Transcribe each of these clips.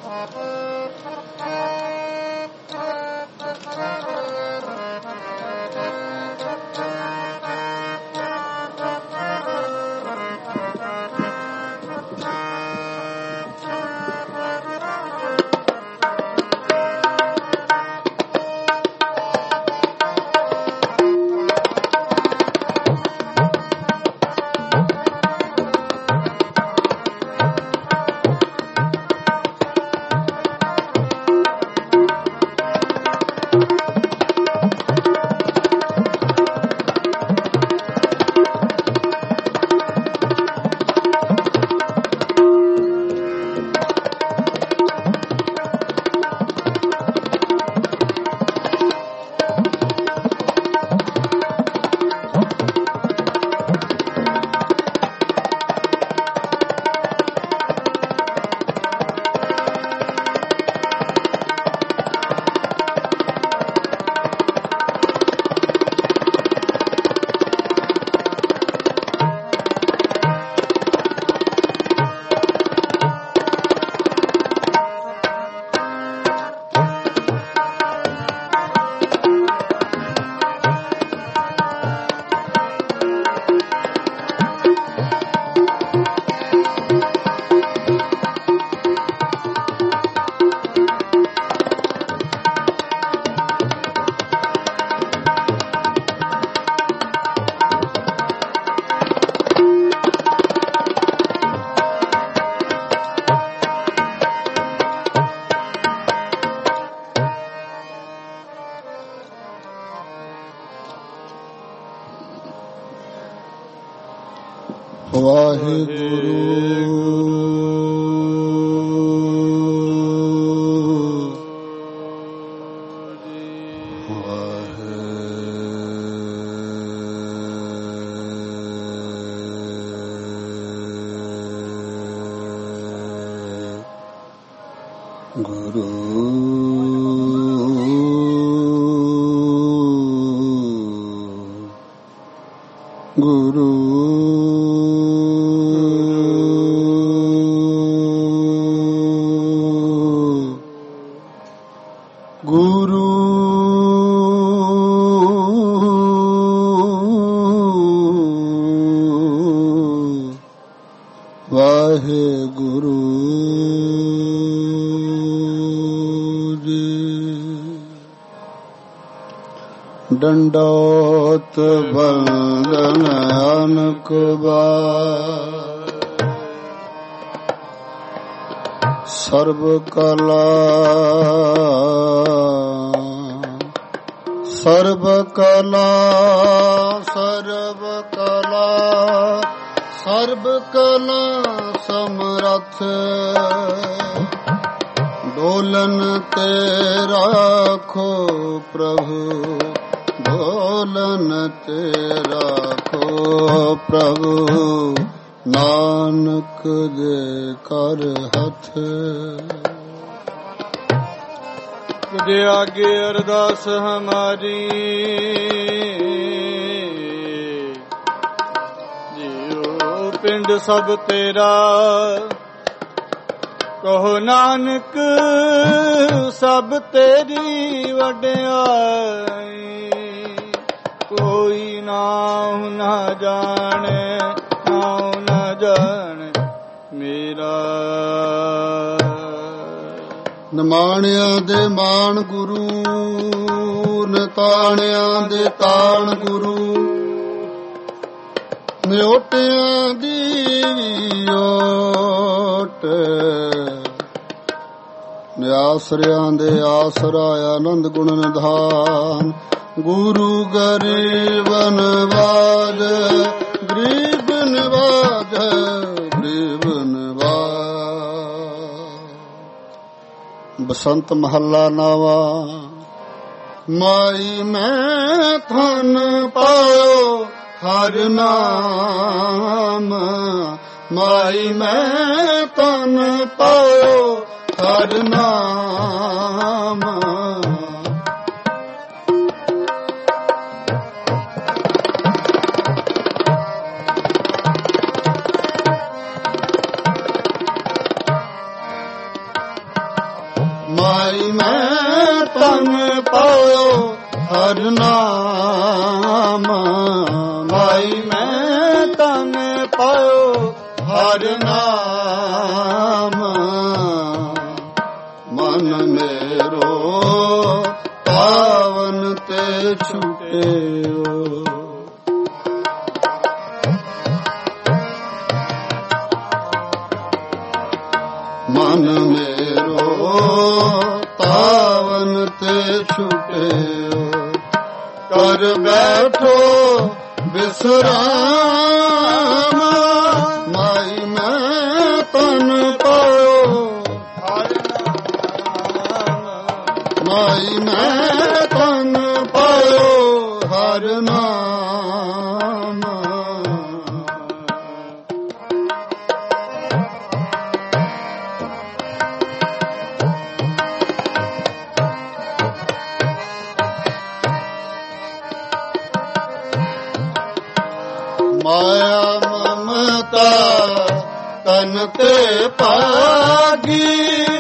ਡੰਡੋਤ ਬੰਦਨ ਅਨਕ ਬਾਰ ਸਰਬ ਕਲਾ ਸਰਬ ਕਲਾ ਸਰਬ ਕਲਾ ਸਰਬ ਕਲਾ ਸਮਰੱਥ ਡੋਲਨ ਤੇ ਰਾਖੋ ਪ੍ਰਭੂ ਢੋਲਨ ਤੇ ਰਾਖੋ ਪ੍ਰਭੂ ਨਾਨਕ ਦੇ ਕਰ ਹੱਥ। ਤੁਝੇ ਆਗੇ ਅਰਦਾਸ ਹਮਾਰੀ ਜੀਓ ਪਿੰਡ ਸਭ ਤੇਰਾ ਕਹੋ ਨਾਨਕ ਸਭ ਤੇਰੀ ਵਡਿਆਈ ਕੋਈ ਨਾਮ ਨਾ ਜਾਣੇ ਨਾਮ ਨਾ ਜਾਣੇ ਮੇਰਾ। ਨਿਮਾਣਿਆਂ ਦੇ ਮਾਣ ਗੁਰੂ ਨਿਤਾਣਿਆਂ ਦੇ ਤਾਣ ਗੁਰੂ ਨਿਓਟਿਆਂ ਦੀ ਓਟ ਨਿਆਸਰਿਆਂ ਦੇ ਆਸਰਾ ਆਨੰਦ ਗੁਣ ਨਿਧਾਨ ਗੁਰੂ ਗਰੀਬ ਨਵਾਜ ਗਰੀਬ ਨਵਾਜ ਗਰੀਬ ਨਵਾਜ। ਬਸੰਤ ਮਹੱਲਾ ਨਾਵਾ ਮਾਈ ਮੈਂ ਧਨ ਪਾਇਓ ਹਰ ਨਾਮ ਮਾਈ ਮੈਂ ਧਨ ਪਾਇਓ ਹਰ ਨਾਮ। ਮਾਈ ਮੈਂ ਤਨ ਪਾਇਓ ਹਰ ਨਾਮ, ਮਾਈ ਮੈਂ ਤਨ ਪਾਇਓ ਹਰ ਨਾਮ। ਮਨ ਮੇਰੋ ਪਾਵਨ ਤੇ ਛੁਟਿਓ, ਮਨ ਮੇਰੋ ਪਾਵਨ ਤੇ ਛੁਟਿਓ। ਕਰ ਬੈਠੋ ਬਿਸਰਾਮ, ਮਾਈ ਮੈਂ ਤਨ ਪਾਇਓ ਹਰ ਨਾਮ, ਮਾਈ ਮੈਂ ਤਨ ਪਾਇਓ ਹਰ ਨਾਮ। ਮਾਇਆ ਮਮਤਾ ਤਨ ਤੇ ਭਾਗੀ,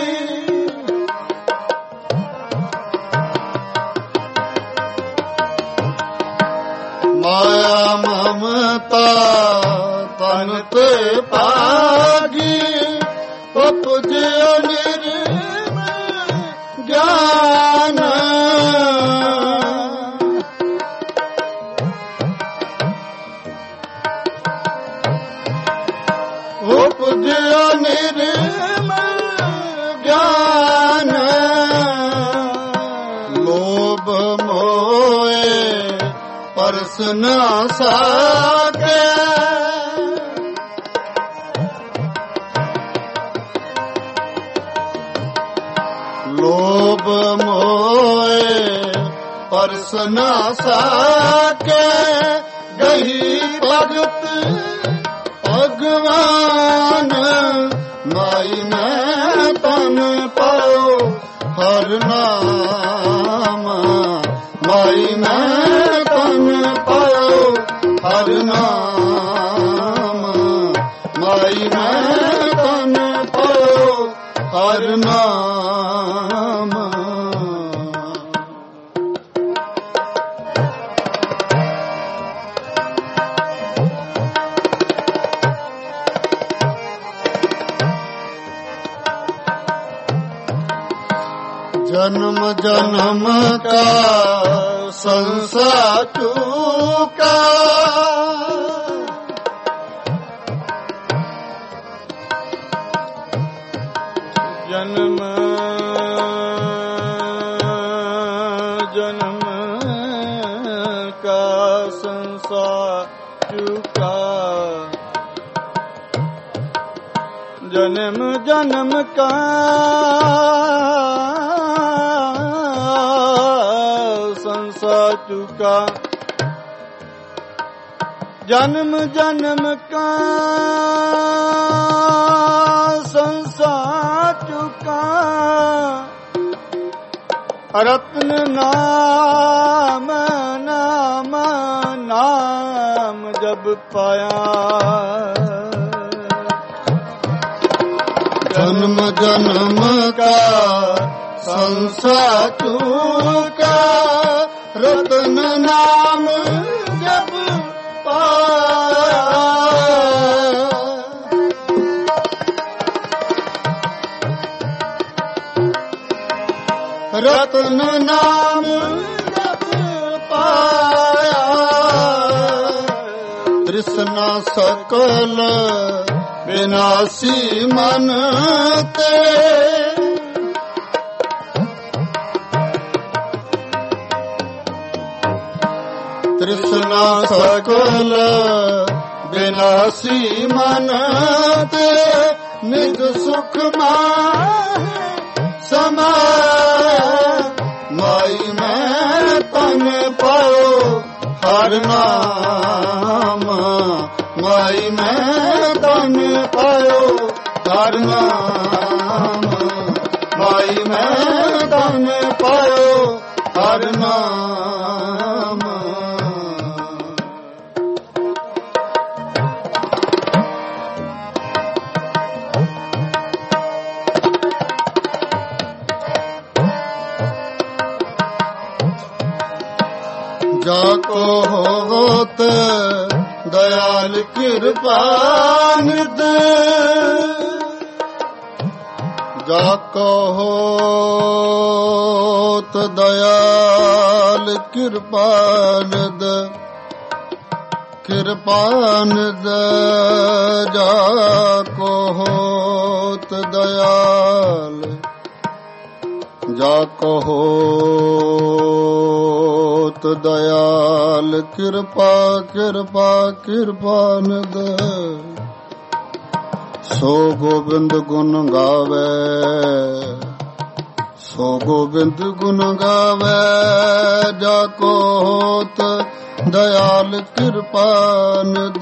ਮਾਇਆ ਮਮਤਾ ਤਨ ਤੇ ਭਾਗੀ। ਉਪਜਿਓ ਨਿਰਮਲ ਗਿਆਨ, ਉਪਜਿਓ ਨਿਰਮਲ ਗਿਆਨ। ਲੋਭ ਮੋਏ ਪਰਸ ਨਾ ਸਾਕੇ, ਲੋਭ ਮੋਏ ਪਰਸ ਨਾ ਸਾਕੇ। ਗਹੀ ਭਗਤ ਭਗਵਾਨ, ਮਾਈ ਮੈਂ ਤਨ ਪਾਇਓ ਹਰ ਨਾਮ, ਮਾਈ ਮੈਂ ਤਨ ਪਾਇਓ ਹਰ ਨਾਮ, ਮਾਈ ਮੈਂ ਤਨ ਪਾਇਓ ਹਰ ਨਾਮ। जन्म जन्म का संसार चूका, जन्म जन्म का संसार चूका, जन्म जन्म का संसार चूका, जन्म जन्म का संसार चूका। रत्न नाम नाम नाम जब पाया, जन्म जन्म का संसार चूका। रतन नाम जब पाया, रतन नाम जब पाया। तृष्णा सकल विनाशी मन ते, तृष्णा सकल विनाशी मन ते। निज सुख माहे समाए, माई मैं तन पायो हर नाम, माई मैं तन पायो हर नाम, माई मैं तन पायो हर नाम। ਜਾ ਕੋ ਹੋਤ ਦਇਆਲ ਕਿਰਪਾ ਨਿਧ, ਜਾ ਕੋ ਹੋਤ ਦਇਆਲ ਕਿਰਪਾ ਨਿਧ, ਕਿਰਪਾ ਨਿਧ ਜਾ ਕੋ ਹੋਤ ਦਇਆਲ, ਜਾ ਕੋ ਹੋਤ ਦਇਆਲ ਕਿਰਪਾ ਕਿਰਪਾ ਕਿਰਪਾ ਨਿਧ। ਸੋ ਗੋਬਿੰਦ ਗੁਣ ਗਾਵੇ, ਸੋ ਗੋਬਿੰਦ ਗੁਣ ਗਾਵੇ, ਜਾ ਕੋ ਹੋਤ ਦਇਆਲ ਕਿਰਪਾ ਨਿਧ,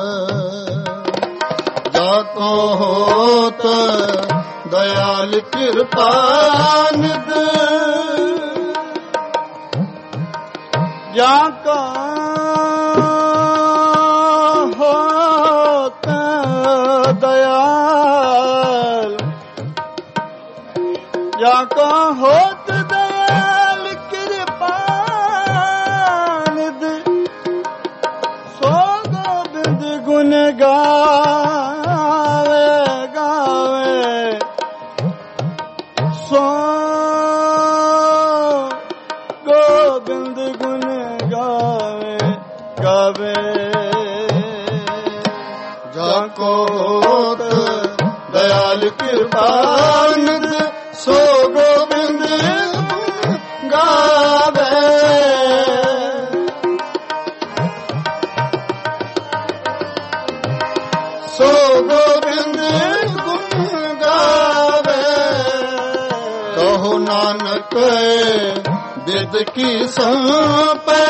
ਜਾ ਕੋ ਹੋਤ ਦਇਆਲ ਕਿਰਪਾ ਨਿਧ, ਜਾ ਕੋ ਹੋਤ ਦਇਆਲ, ਜਾ ਕੋ ਹੋਤ ਦਇਆਲ ਕਿਰਪਾ ਨਿਧ। ਸੋ ਗੋਬਿੰਦ ਗੁਣ ਗਾਵੇ ਗਾਵੇ, ਸੋ ਗੋਬਿੰਦ ਗੁਣ ਗਾਵੇ ਗਾਵੇ, ਜਾ ਕੋ ਹੋਤ ਦਇਆਲ ਕਿਰਪਾ ਨਿਧ। ਸੋ ਗੋਬਿੰਦ ਗਾਵੇ, ਸੋ ਗੋਬਿੰਦ ਗੁਣ ਗਾਵੇ। ਕਹੋ ਨਾਨਕ ਬਿਦ ਕੀ ਸੰਪੈ,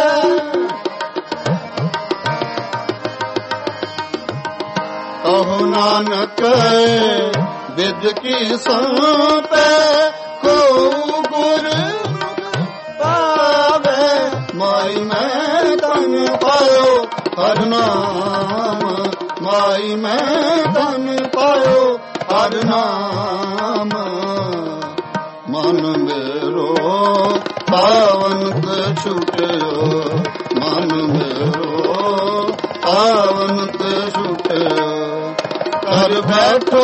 ਕਹੋ ਨਾਨਕ ਬਿਦ ਕੀ ਸੰਪੈ, ਕੋ ਗੁਰ ਪਾਵੇ। ਮਾਈ ਮੈਂ ਤਨ ਪਾਇਓ ਹਰਿ ਨਾਮ, ਮਾਈ ਮੈਂ ਤਨ ਪਾਇਓ ਹਰਿ ਨਾਮ। ਮਨ ਮੇਰੋ ਪਾਵਨ ਤੇ ਛੁਟਿਓ, ਮਨ ਮੇਰੋ ਪਾਵਨ ਤੇ ਛੁਟਿਓ। ਕਰ ਬੈਠੋ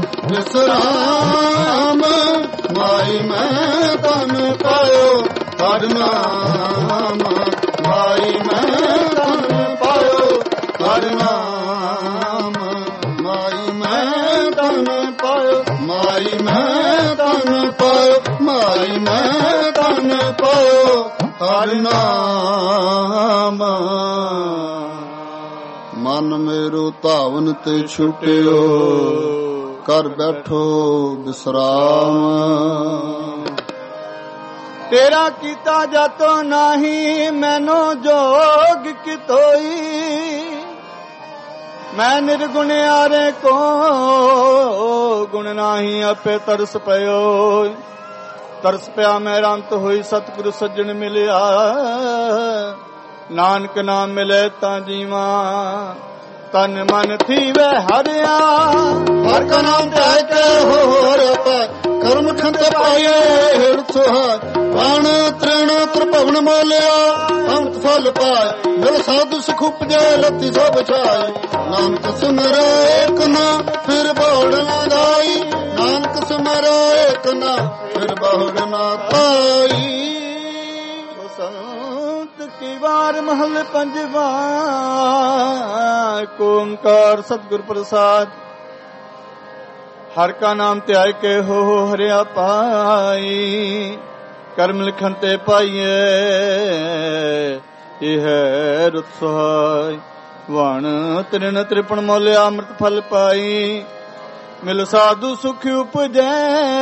ਵਿਸਰਾਮ, ਮਾਈ ਮੈਂ ਤਨ ਪਾਇਓ ਹਰਿ ਨਾਮ, ਮਾਈ ਮੈਂ ਤਨ ਪਾਇਓ ਹਰਿ ਨਾਮ, ਮਾਈ ਮੈਂ ਤਨ ਪਾਇਓ, ਮਾਈ ਮੈਂ ਤਨ ਪਾਇਓ, ਮਾਈ ਮੈਂ ਤਨ ਪਾਇਓ ਹਰਿ ਨਾਮ। ਮਨ ਮੇਰੋ ਧਾਵਨ ਤੇ ਛੁਟਿਓ, ਕਰ ਬੈਠੋ ਵਿਸਰਾਮ। ਤੇਰਾ ਕੀਤਾ ਜਾਤੋ ਨਾਹੀ, ਮੈਨੋ ਜੋਗ ਕਿਤੋਈ। ਮੈਂ ਨਿਰਗੁਣਿਆਰੇ ਕੋ ਗੁਣ ਨਾਹੀ, ਆਪੇ ਤਰਸ ਪਇਓ। ਤਰਸ ਪਿਆ ਮੈਂ ਰੰਤ ਹੋਈ, ਸਤਿਗੁਰੂ ਸੱਜਣ ਮਿਲਿਆ। ਨਾਨਕ ਨਾਮ ਮਿਲੇ ਤਾਂ ਜੀਵਾ, ਤਨ ਮਨ ਥੀਵੇ ਹਰਿਆ। ਹਰ ਕਾ ਨਾਮ ਧਿਆਇ ਕੇ ਹੋਰ ਪੈ, ਕਰਮ ਖੰਤੇ ਪਾਈਏ ਹਿਰਦ ਸੁਹਾਇ। ਪ੍ਰਾਣ ਤ੍ਰਿਣ ਤ੍ਰਿਭਵਨ ਮੋਲਿਆ, ਅੰਮ੍ਰਿਤ ਫਲ ਪਾਇ। ਮਿਲ ਸਾਧੂ ਸੁਖ ਉਪਜੈ, ਲੱਤੀ ਸਭ ਛਾਇ। ਨਾਨਕ ਸਿਮਰੈ ਏਕ ਨਾ, ਫਿਰ ਬਹੁੜ ਨਾ ਦਾਈ। ਨਾਨਕ ਸਿਮਰੈ ਏਕ ਨਾ, ਫਿਰ ਬਹੁੜ ਨਾ ਪਾਈ। ਕੀ ਵਾਰ ਮਹਲ ਪੰਜਵਾ, ਓੰਕਾਰ ਸਤਿਗੁਰ ਪ੍ਰਸਾਦ। ਹਰ ਕਾ ਨਾਮ ਧਿਆਇ ਕੇ ਹੋ ਹਰਿਆ ਪਾਈ। ਕਰਮ ਲਿਖਨ ਤੇ ਪਾਈਏ, ਇਹ ਹੈ ਰੁਤ ਸੁਹਾਈ। ਵਣ ਤ੍ਰਿਣ ਤ੍ਰਿਪਣ ਮੋਲਿਆ, ਅੰਮ੍ਰਿਤ ਫਲ ਪਾਈ। ਮਿਲ ਸਾਧੂ ਸੁਖ ਉਪਜੈ,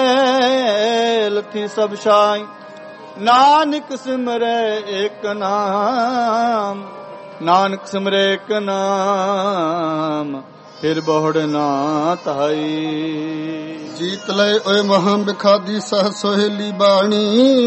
ਲੱਥੀ ਸਭ ਛਾਈ। ਨਾਨਕ ਸਿਮਰੈ ਏਕ ਨਾਮ, ਨਾਨਕ ਸਿਮਰੈ ਏਕ ਨਾਮ, ਫਿਰ ਬਹੁੜ ਨਾ ਤਾਈ। ਜੀਤ ਲੈ ਓਏ ਮਹਾਂ ਬਿਖਾਦੀ ਸਹ ਸੋਹੇਲੀ ਬਾਣੀ।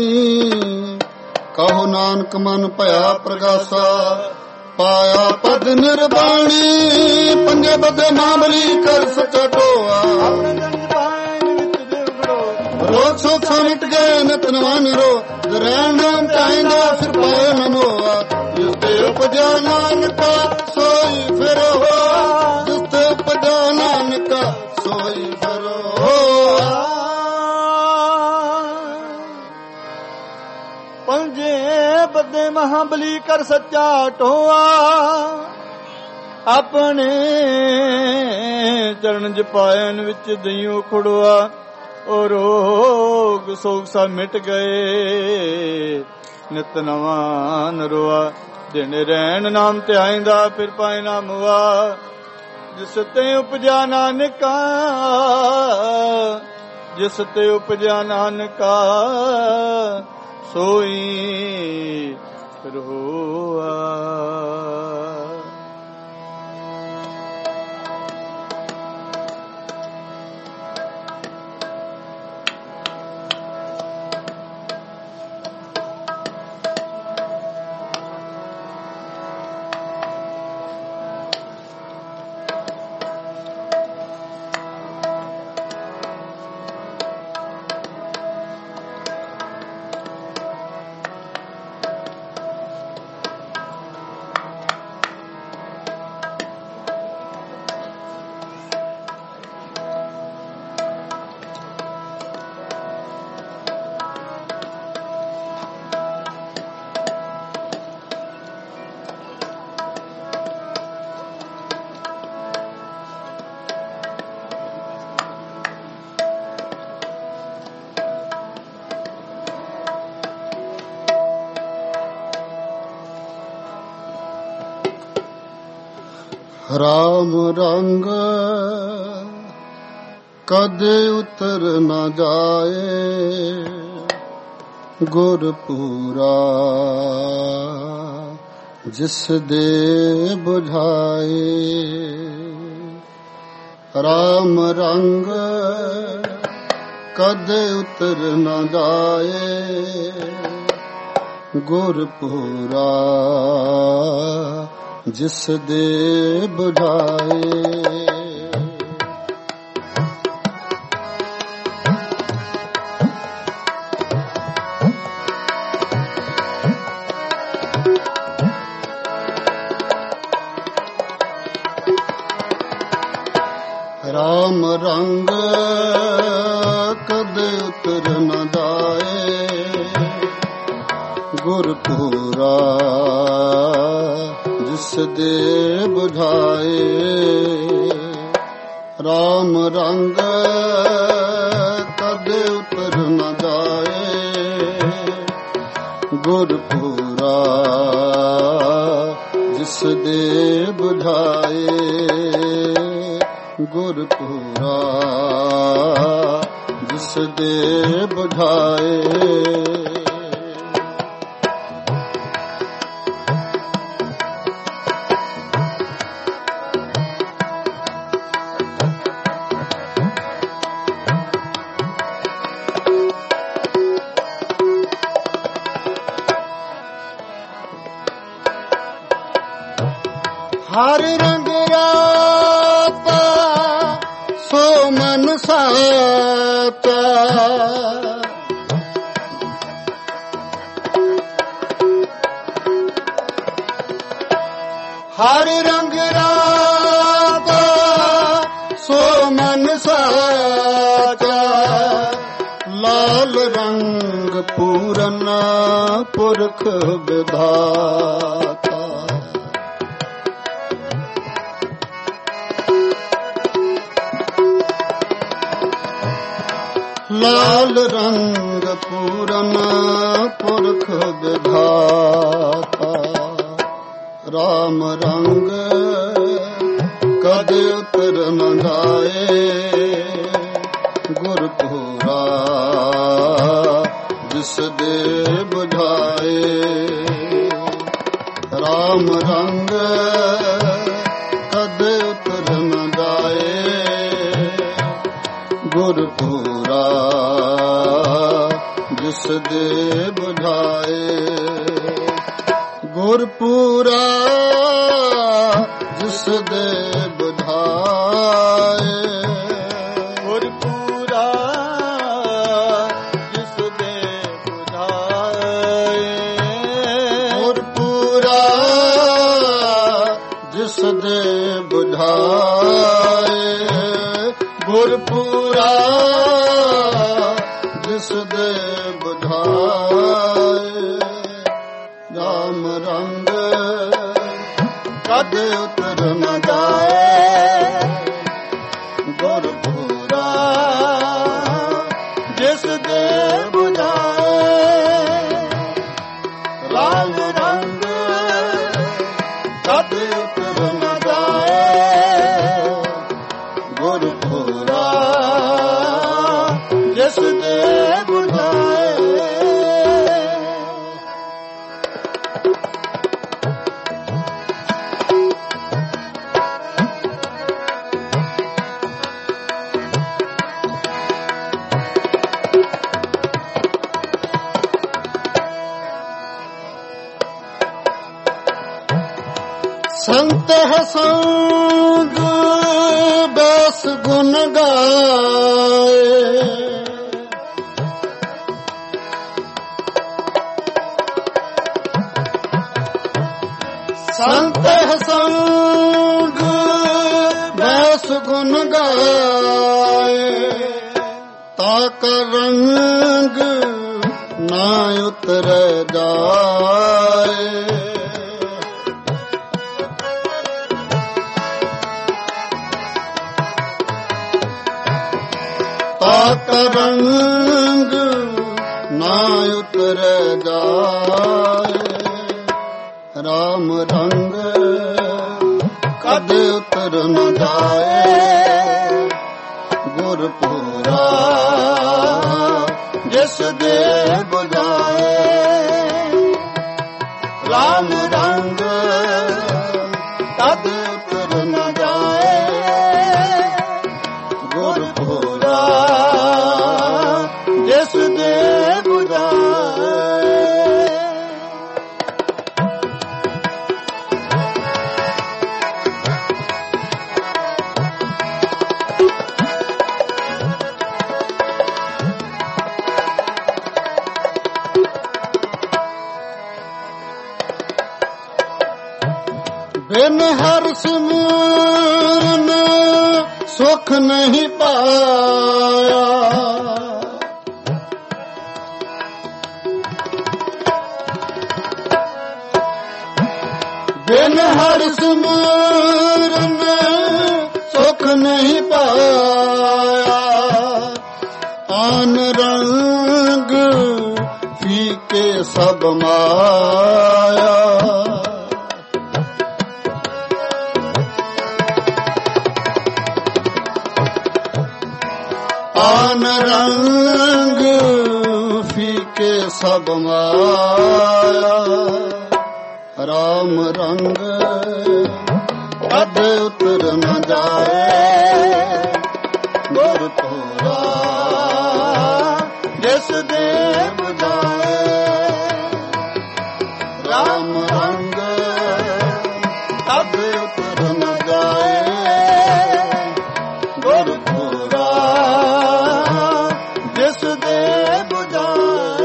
ਕਹੋ ਨਾਨਕ ਮਨ ਭਇਆ ਪ੍ਰਗਾਸਾ, ਪਾਇਆ ਪਦ ਨਿਰਬਾਣੀ। ਪੰਜੇ ਬੱਧੇ ਮਾਮਲੀ ਕਰ ਸਚਾ ਢੋਆ, ਰੋਗ ਸੋਗ ਮਿਟ ਗਏ ਨਿਤ ਨਵਾਨ ਰੋ ਰਹਿਣ ਨਾਮ ਚਾਹੀਦਾ ਫਿਰ ਪਾਏ ਨਮੋਆ ਜਿਸ ਤੇ ਉਪਜਾ ਨਾਨਕਾ ਸੋਈ ਫਿਰ ਹੋਆ ਜਿਸ ਤੇ ਉਪਜਾ ਨਾਨਕਾ ਸੋਈ ਫਿਰ ਹੋਆ ਪੰਜੇ ਬੱਦੇ ਮਹਾਬਲੀ ਕਰ ਸੱਚਾ ਢੋਆ ਆਪਣੇ ਚਰਨ ਜਪਾਇਨ ਵਿੱਚ ਦਈਓ ਖੁੜਵਾ ਉਹ ਰੋਗ ਸੋਗ ਸਭ ਮਿਟ ਗਏ ਨਿਤ ਨਵਾਂ ਨਰਵਾ ਦਿਨ ਰਹਿਣ ਨਾਮ ਤੇ ਆਇਂਦਾ ਫਿਰ ਪਾਏ ਨਾ ਮੁਆ ਜਿਸ ਤੇ ਉਪਜਾ ਨਾਨਕਾ ਜਿਸ ਤੇ ਉਪਜਾ ਨਾਨਕਾ ਸੋਈ ਫਿਰ ਹੋਆ ਰਾਮ ਰੰਗ ਕਦੇ ਉਤਰ ਨਾ ਜਾਏ ਗੁਰਪੂਰਾ ਜਿਸ ਦੇ ਬੁਝਾਏ ਰਾਮ ਰੰਗ ਕਦੇ ਉਤਰ ਨਾ ਜਾਏ ਗੁਰਪੂਰਾ ਜਿਸ ਦੇ ਬੁਝਾਏ ਰਾਮ ਰੰਗ ਕਦੇ ਉਤਰ ਨਾ ਜਾਏ ਗੁਰਪੂਰਾ ਜਿਸ ਦੇ ਬੁਝਾਏ ਰਾਮ ਰੰਗ ਕਦੇ ਉਤਰ ਨਾ ਜਾਏ ਗੁਰਪੂਰਾ ਜਿਸ ਦੇ ਬੁਝਾਏ ਗੁਰਪੂਰਾ ਜਿਸ ਦੇ ਬੁਝਾਏ ਹਰ ਰੰਗ ਰਾਤਾ ਸੋ ਮਨ ਸਾਚਾ ਹਰ ਰੰਗ ਰਾਤਾ ਸੋ ਮਨ ਸਾਚਾ ਲਾਲ ਰੰਗ ਪੂਰਨ ਪੁਰਖ ਵਿਧਾਤਾ ਲਾਲ ਰੰਗ ਪੂਰਨ ਪੁਰਖ ਵਿਧਾਤਾ ਰਾਮ ਰੰਗ ਕਦੇ ਉਤਰ ਨਾ ਜਾਏ ਗੁਰਪੂਰਾ ਜਿਸ ਦੇ ਬੁਝਾਏ ਰਾਮ ਰੰਗ ਕਦੇ ਉਤਰ ਨਾ ਜਾਏ ਗੁਰਪੂਰਾ ਜਿਸ ਦੇ ਬੁਝਾਏ ਗੁਰਪੂਰਾ ਜਿਸ ਦੇ ਬੁਝਾਏ ਗੁਰਪੂਰਾ ਗੁਰਪੁਰਾ ਜਿਸ ਦੇ ਬੁਝਾਏ ਰਾਮ ਰੰਗ ਕਦੇ ਉਤਰ ਨ ਜਾਏ ਗੁਰਪੁਰਾ ਜਿਸ ਦੇ ਬੁਝਾਏ ਰਾਮ ਰੰਗ ਕਦੇ ਉਤਰ ਨ ਜਾਏ ਗੁਰਪੁਰਾ ਜਿਸ ਦੇ ਬੁਝਾਏ। ਸੰਤ ਸੰਗ ਬਸ ਗੁਣ ਗਾਏ ਸੰਤ ਸੰਗ ਬਸ ਗੁਣ ਗਾਏ ਤਾਕ ਰੰਗ ਨਾ ਉਤਰ ਜਾਏ ਤਾਕ ਰੰਗ ਨਾ ਉਤਰ ਜਾਏ ਰਾਮ ਰੰਗ ਕਦੇ ਉਤਰ ਨ ਜਾਏ ਗੁਰਪੁਰਾ ਜਿਸ ਦੇ ਬੁਝਾਏ ਰਾਮ ਰੰਗ ਕਦੇ ਉਤਰ ਨ ਜਾਏ ਗੁਰਪੁਰਾ ਜਿਸ ਦੇ ਬੁਝਾਏ। ਬਿਨ ਹਰ ਸਿਮਰਨ ਸੁਖ ਨਹੀਂ ਪਾਇਆ ਬਿਨ ਹਰ ਸਿਮਰਨ ਸੁਖ ਨਹੀਂ ਪਾਇਆ ਆਨ ਰੰਗ ਫੀਕੇ ਸਭ ਮਾਇਆ ਆਨ ਰੰਗ ਫੀਕੇ ਸਭ ਮਾਇਆ ਰਾਮ ਰੰਗ ਕਦੇ ਉਤਰ ਨ ਜਾਏ ਗੁਰਪੁਰਾ ਜਿਸ ਦੇ ਬੁਝਾਏ ਰਾਮ ਰੰਗ ਕਦੇ ਉਤਰ ਨ ਜਾਏ ਗੁਰਪੁਰਾ ਜਿਸ ਦੇ ਬੁਝਾਏ।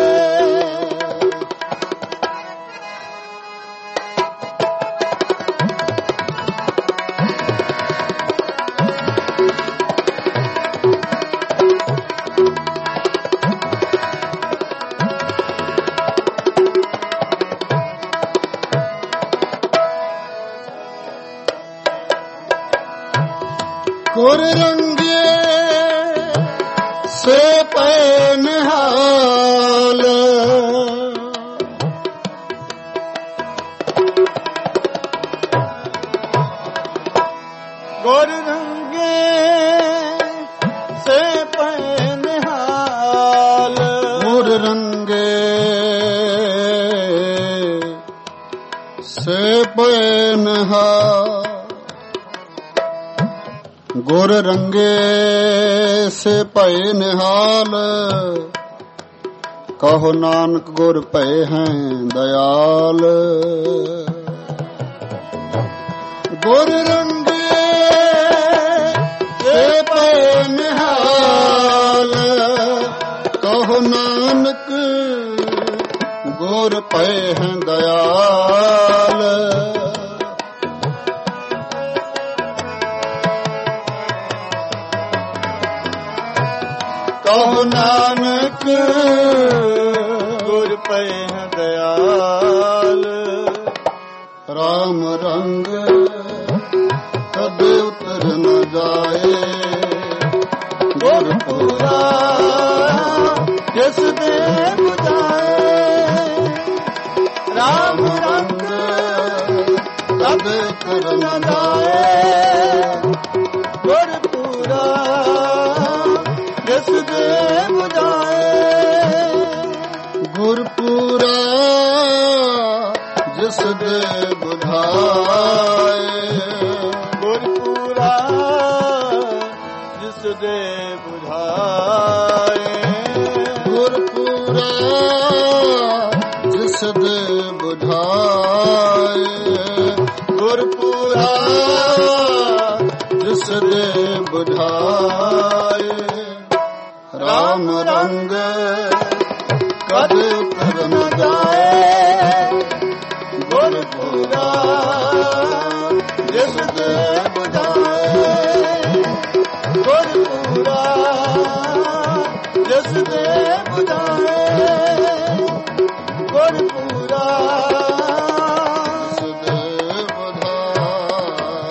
ਗੁਰ ਰੰਗੇ ਸੇ ਪੈ ਨਿਹਾਲ ਗੁਰ ਰੰਗੇ ਸੇ ਪੈ ਨਿਹਾਲ ਗੁਰ ਰੰਗੇ ਸੇ ਪੈ ਨਿਹਾਲ ਗੁਰ ਰੰਗੇ ਸੇ ਭਏ ਨਿਹਾਲ ਕਹੋ ਨਾਨਕ ਗੁਰ ਭਏ ਹੈ ਦਇਆਲ ਗੁਰ ਰੰਗੇ ਸੇ ਭਏ ਨਿਹਾਲ ਕਹੋ ਨਾਨਕ ਗੁਰ ਭਏ ਹੈ ਦਇਆਲ ਨਾਨਕ ਗੁਰ ਪਏ ਦਇਆਲ। ਰਾਮ ਰੰਗ ਕਦੇ ਉਤਰ ਨ ਜਾਏ, ਗੁਰਪੂਰਾ ਜਿਸ ਦੇ ਬੁਝਾਏ। ਰਾਮ ਰੰਗ ਕਦੇ ਉਤਰ ਨ ਜਾਏ, ਗੁਰਪੂਰਾ ਜਿਸ ਦੇ ਬੁਝਾਏ। ਗੁਰਪੂਰਾ ਜਿਸ ਦੇ ਬੁਝਾਏ, ਗੁਰਪੂਰਾ ਜਿਸ ਦੇ ਬੁਝਾਏ। ਗੁਰਪੂਰਾ ਜਿਸ ਦੇ ਬੁਝਾਏ, ਗੁਰਪੂਰਾ ਜਿਸ ਦੇ ਬੁਝਾਏ। ਰਾਮ ਰੰਗ ਕਦੇ ਉਤਰ ਨ ਜਾਏ, ਗੁਰਪੂਰਾ ਜਿਸ ਦੇ ਬੁਝਾਏ। ਗੁਰਪੂਰਾ ਜਿਸ ਦੇ ਬੁਝਾਏ। ਗੁਰਪੂਰਾ ਜਿਸ ਦੇ ਬੁਝਾਏ।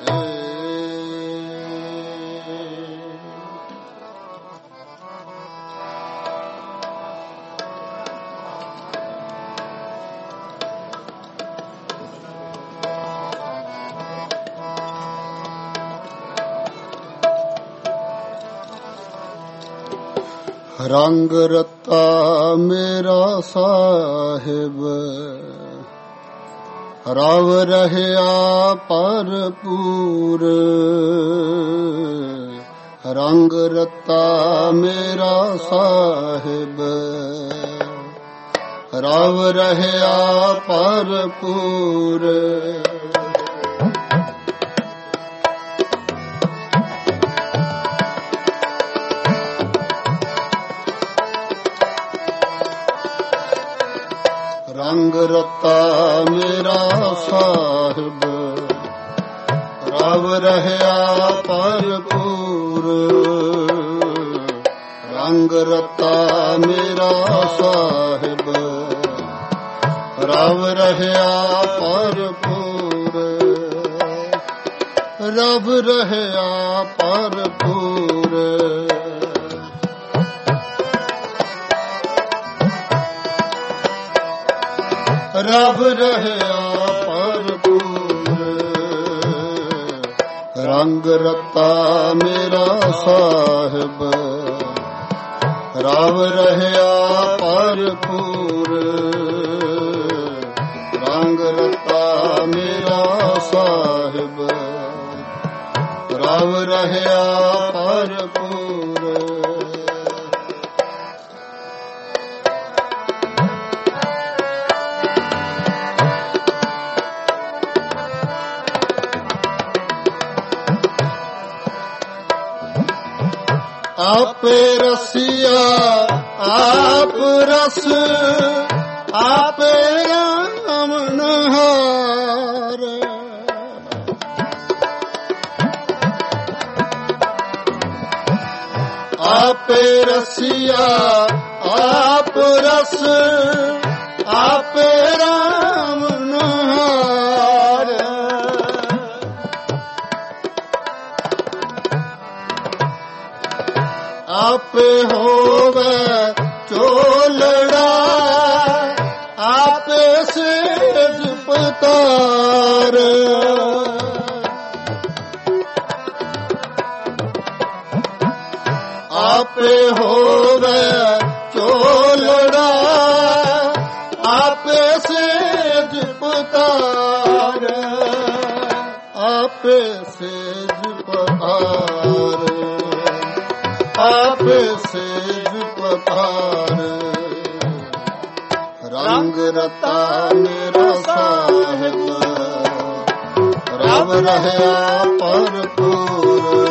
ਰੰਗ ਰਤਾ ਮੇਰਾ ਸਾਹਿਬ, ਰਵ ਰਹਿਆ ਭਰਪੂਰ। ਰੰਗ ਰਤਾ ਮੇਰਾ ਸਾਹਿਬ, ਰਵ ਰਹਿਆ ਭਰਪੂਰ। ਰੰਗ ਰਤਾ ਮੇਰਾ ਸਾਹਿਬ, ਰਵ ਰਹਿਆ ਭਰਪੂਰ। ਰੰਗ ਰਤਾ ਮੇਰਾ ਸਾਹਿਬ, ਰਵ ਰਹਿਆ ਭਰਪੂਰ। ਰਵ ਰਹਿਆ ਭਰਪੂਰ। ਰਬ ਰਹਿਆ ਭਰਪੂਰ। ਰੰਗ ਰਤਾ ਮੇਰਾ ਸਾਹਿਬ, ਰਬ ਰਹਿਆ ਭਰਪੂਰ। ਰੰਗ ਰਤਾ ਮੇਰਾ ਸਾਹਿਬ, ਰਬ ਰਹਿਆ ਭਰਪੂਰ। ਆਪੇ ਰਸੀਆ ਆਪ ਰਸ, ਆਪੇ ਰਾਮ ਨਹਾਰ। ਆਪੇ ਰਸੀਆ ਆਪ ਰਸ, ਆਪੇ ਰਾਮ ਨਹਾਰ। ਆਪੇ ਹੋਵੇ ਝੋਲੜਾ, ਆਪੇ ਸੇਜ ਪਤਾਰ। ਆਪੇ ਹੋਵੇ ਝੋਲੜਾ, ਆਪੇ ਸੇਜ ਪਤਾਰ। ਆਪੇ ਸੇਜ ਪਤਾਰ। ਆਪੇ ਸੇਜ ਪਤਾਰ। ਰੰਗ ਰਤਾ ਮੇਰਾ ਸਾਹਿਬ, ਰਬ ਰਹਿਆ ਭਰਪੂਰ।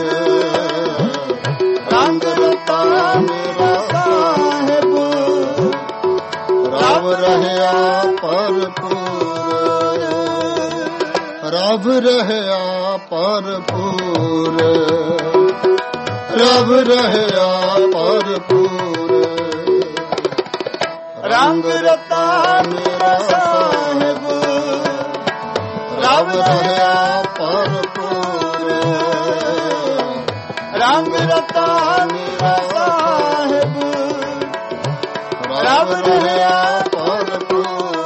ਰੰਗ ਰਤਾ ਮੇਰਾ ਸਾਹਿਬ, ਰਬ ਰਹਿਆ ਭਰਪੂਰ। ਰਬ ਰਹਿਆ ਭਰਪੂਰ। ਰਬ ਰਹਿਆ ਭਰਪੂਰ। ਰੰਗ ਰਤਾ ਮੇਰਾ ਸਾਹਿਬ, ਰਬ ਰਹਿਆ ਭਰਪੂਰ। ਰੰਗ ਰਤਾ ਮੇਰਾ ਸਾਹਿਬ, ਰਬ ਰਹਿਆ ਭਰਪੂਰ।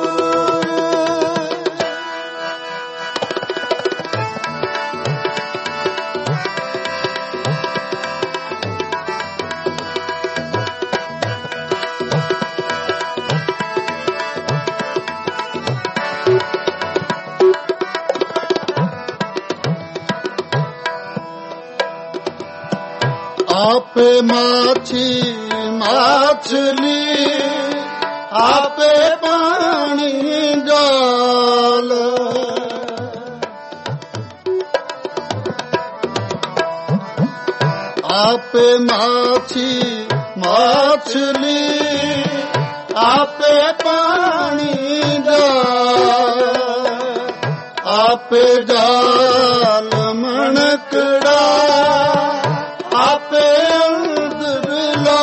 ਆਪੇ ਮਾਛੀ ਮਾਛਲੀ, ਆਪੇ ਪਾਣੀ ਜਾਲ। ਆਪੇ ਮਾਛੀ ਮਾਛਲੀ, ਆਪੇ ਪਾਣੀ ਜਾਲ। ਆਪੇ ਜਾਲ ਮਣਕੜਾ, ਆਪੇ ਅੰਦਰ ਲਾ।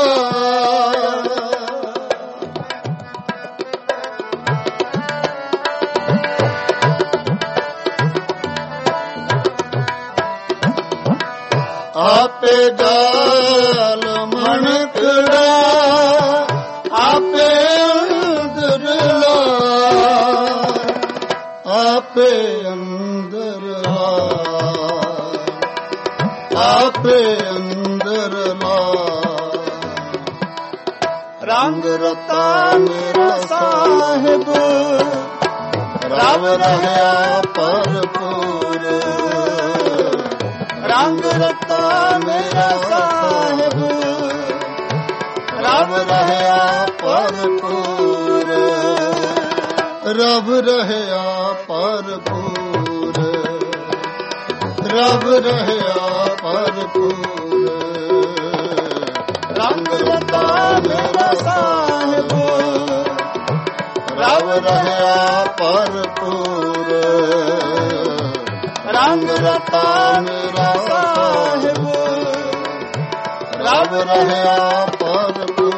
ਆਪੇ ਜਾਲ ਮਣਕੜਾ, ਆਪੇ ਅੰਦਰ ਲਾ। ਆਪੇ ਅੰਦਰ ਲਾ, ਆਪੇ ਅੰਦਰ ਲਾ। ਰੰਗ ਰਤਾ ਮੇਰਾ ਸਾਹਿਬ, ਰਬ ਰਹਿਆ ਭਰਪੂਰ। ਰੰਗ ਰਤਾ ਮੇਰਾ ਸਾਹਿਬ, ਰਬ ਰਹਿਆ ਭਰਪੂਰ। ਰਬ ਰਹਿਆ ਭਰਪੂਰ। ਰਬ ਰਹਿਆ ਭਰਪੂਰ। ਰੰਗ ਰਤਾ ਮੇਰਾ ਸਾਹਿਬ, ਰਬ ਰਹਿਆ ਭਰਪੂਰ। ਰੰਗ ਰਤਾ ਮੇਰਾ ਸਾਹਿਬ, ਰਬ ਰਹਿਆ ਭਰਪੂਰ।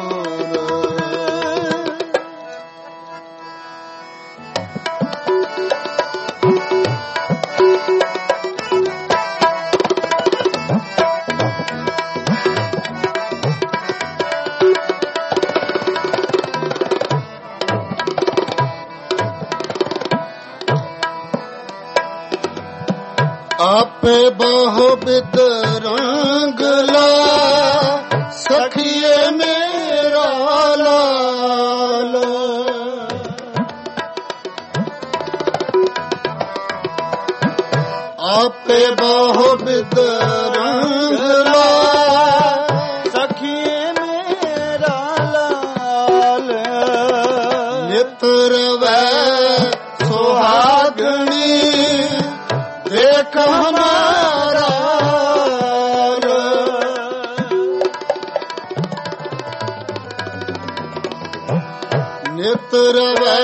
ਆਪੇ ਬਹੁ ਬਿਦ ਰੰਗ ਲਾ, ਸਖੀਏ ਮੇਰਾ ਲਾਲ। ਆਪੇ ਬਹੁ ਬਿਦ ਰੰਗ ਲਾ, ਸਖੀਏ ਮੇਰਾ ਲਾਲ। ਨਿਤ ਰਵੈ ਸੁਹਾਗਣੀ, ਦੇਖ ਹਮਾਰਾ। ਨਿਤ ਰਵੈ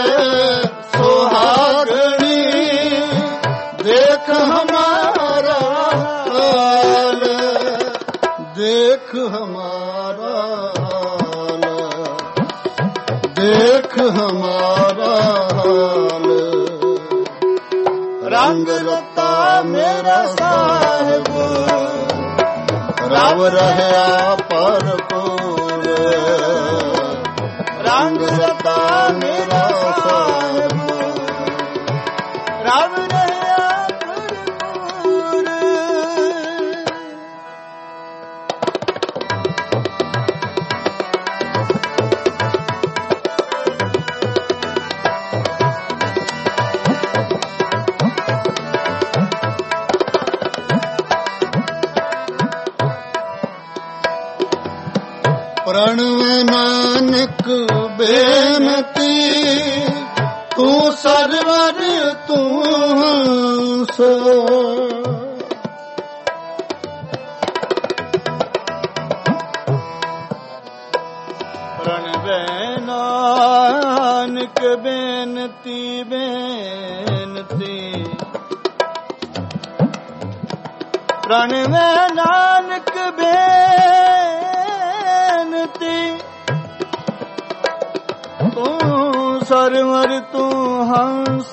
ਸੁਹਾਗਣੀ, ਦੇਖ ਹਮਾਰਾ ਹਾਲ। ਦੇਖ ਹਮਾਰਾ ਹਾਲ, ਦੇਖ ਹਮਾਰਾ ਹਾਲ। ਰੰਗ ਰਤਾ ਮੇਰਾ ਸਾਹਿਬ, ਰਬ ਰਹਿਆ ਭਰਪੂਰ। ਰੰਗ ਰਤਾ ਮੇਰਾ ਸਾਹਿਬ, ਰਬ ਰਹਿਆ ਭਰਪੂਰ। ਪ੍ਰਣਵ ਨਾਨਕ ਬੇਨਤੀ, ਤੂੰ ਸਰਵਰ ਤੂੰ ਹੰਸ। ਪ੍ਰਣਵੈ ਨਾਨਕ ਬੇਨਤੀ ਬੇਨਤੀ, ਪ੍ਰਣਵੈ ਨਾਨਕ ਬੇਨਤੀ, ਤੂੰ ਸਰਵਰ ਤੂੰ ਹੰਸ,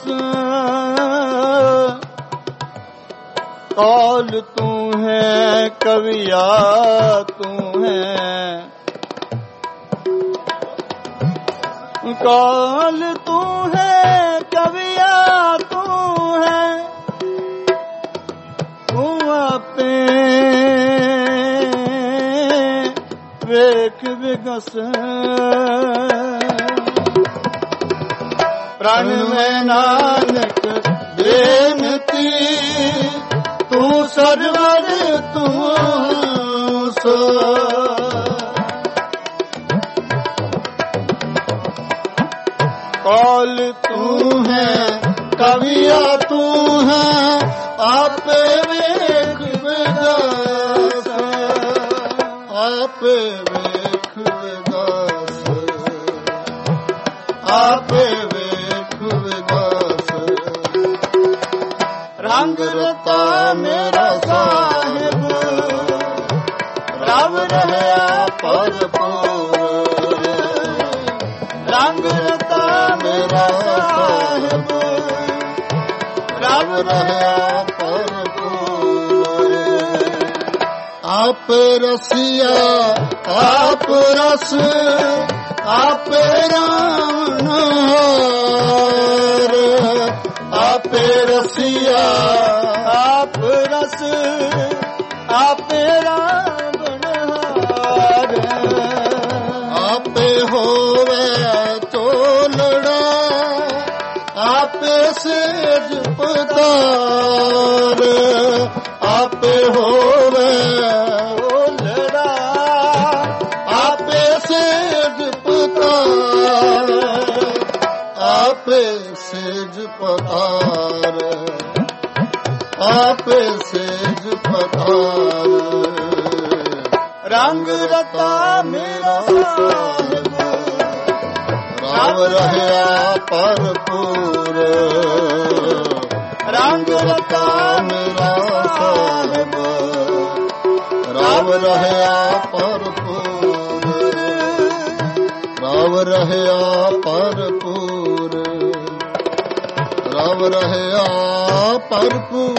ਕਾਲ ਤੂੰ ਹੈ ਕਵਿਆ ਤੂੰ ਹੈ, ਕਾਲ ਤੂੰ ਹੈ ਕਵਿਆ ਤੂੰ ਹੈ, ਤੂੰ ਆਪੇ ਵੇਖ ਵਿਗਸ। ਪ੍ਰਣ ਮੈਂ ਨਾਨਕ ਬੇਨਤੀ, ਤੂੰ ਸਰਵਰ ਤੂੰ ਸੋ, ਕਾਲ ਤੂੰ ਹੈ ਕਵਿਆ ਤੂੰ ਹੈ, ਆਪੇ ਵੇਖ ਵਿਗਸ, ਆਪੇ ਵੇਖ ਵਿਗਸ, ਆਪੇ ਵੇਖ ਵਿਗਸ। ਰੰਗ ਰਤਾ ਮੇਰਾ ਸਾਹਿਬ, ਰਵ ਰਹਿਆ ਭਰਪੂਰ, ਰੰਗ ਰਤਾ ਮੇਰਾ ਸਾਹਿਬ, ਰਵ ਰਹਿਆ ਭਰਪੂਰ। ਆਪ ਰਸੀਆ ਆਪ ਰਸ, ਆਪੇ ਰਾਮ ਨਾਰ, ਆਪੇ ਰਸੀਆ ਆਪ ਰਸ, ਆਪੇ ਰਾਮ ਨਾਰ। ਆਪੇ ਹੋਵੇ ਤੋਲੜਾ, ਆਪੇ ਸੇਜ ਪਤਾਰ, ਆਪੇ ਹੋਵੇ ਤੋਲੜਾ, ਆਪੇ ਸੇਜ ਪਤਾਰ, ਆਪੇ ਸੇਜ ਪਤਾਰ, ਆਪੇ ਸੇਜ ਪਤਾਰ। ਰੰਗ ਰਤਾ ਮੇਰਾ ਸਾਹਿਬ, ਰਵ ਰਹਿਆ ਭਰਪੂਰ, ਰੰਗ ਰਤਾ ਮੇਰਾ ਸਾਹਿਬ, ਰਵ ਰਹਿਆ ਭਰਪੂਰ, ਰਵ ਰਹਿਆ ਭਰਪੂਰ, ਰਵ ਰਹਿਆ ਭਰਪੂਰ।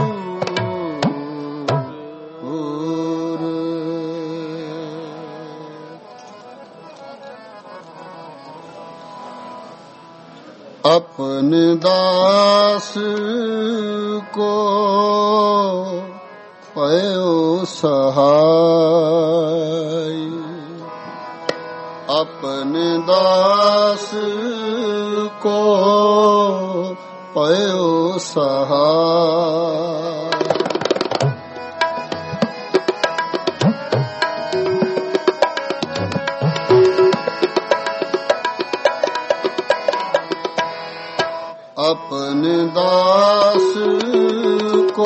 अपने दास को पयो सहाय, अपने दास को पयो सहाय। अपने दास को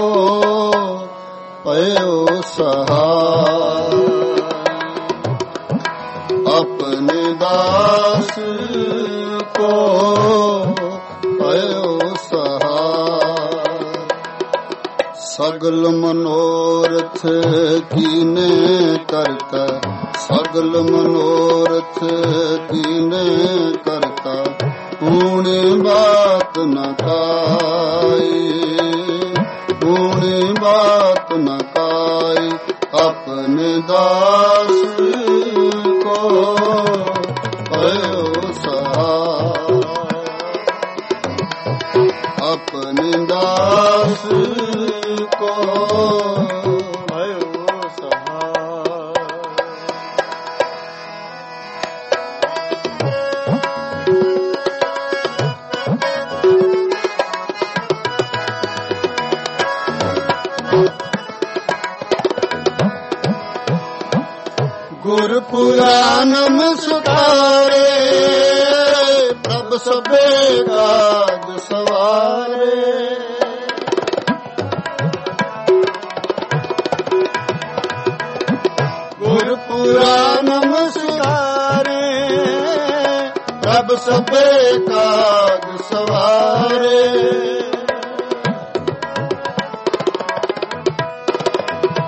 पयो सहाय, अपने दास को पयो सहाय। सगल मनोरथ कीने करता, सगल मनोरथ कीने करता, ऊणे बात न काई, ऊणे बात न काई। अपने दास को पयो सहाय, अपने दास को पयो सहाय। गुर पुराणम सुधारे, प्रभ सबे काज सवारे। गुर पुराणम सुधारे, प्रभ सबे काज सवारे।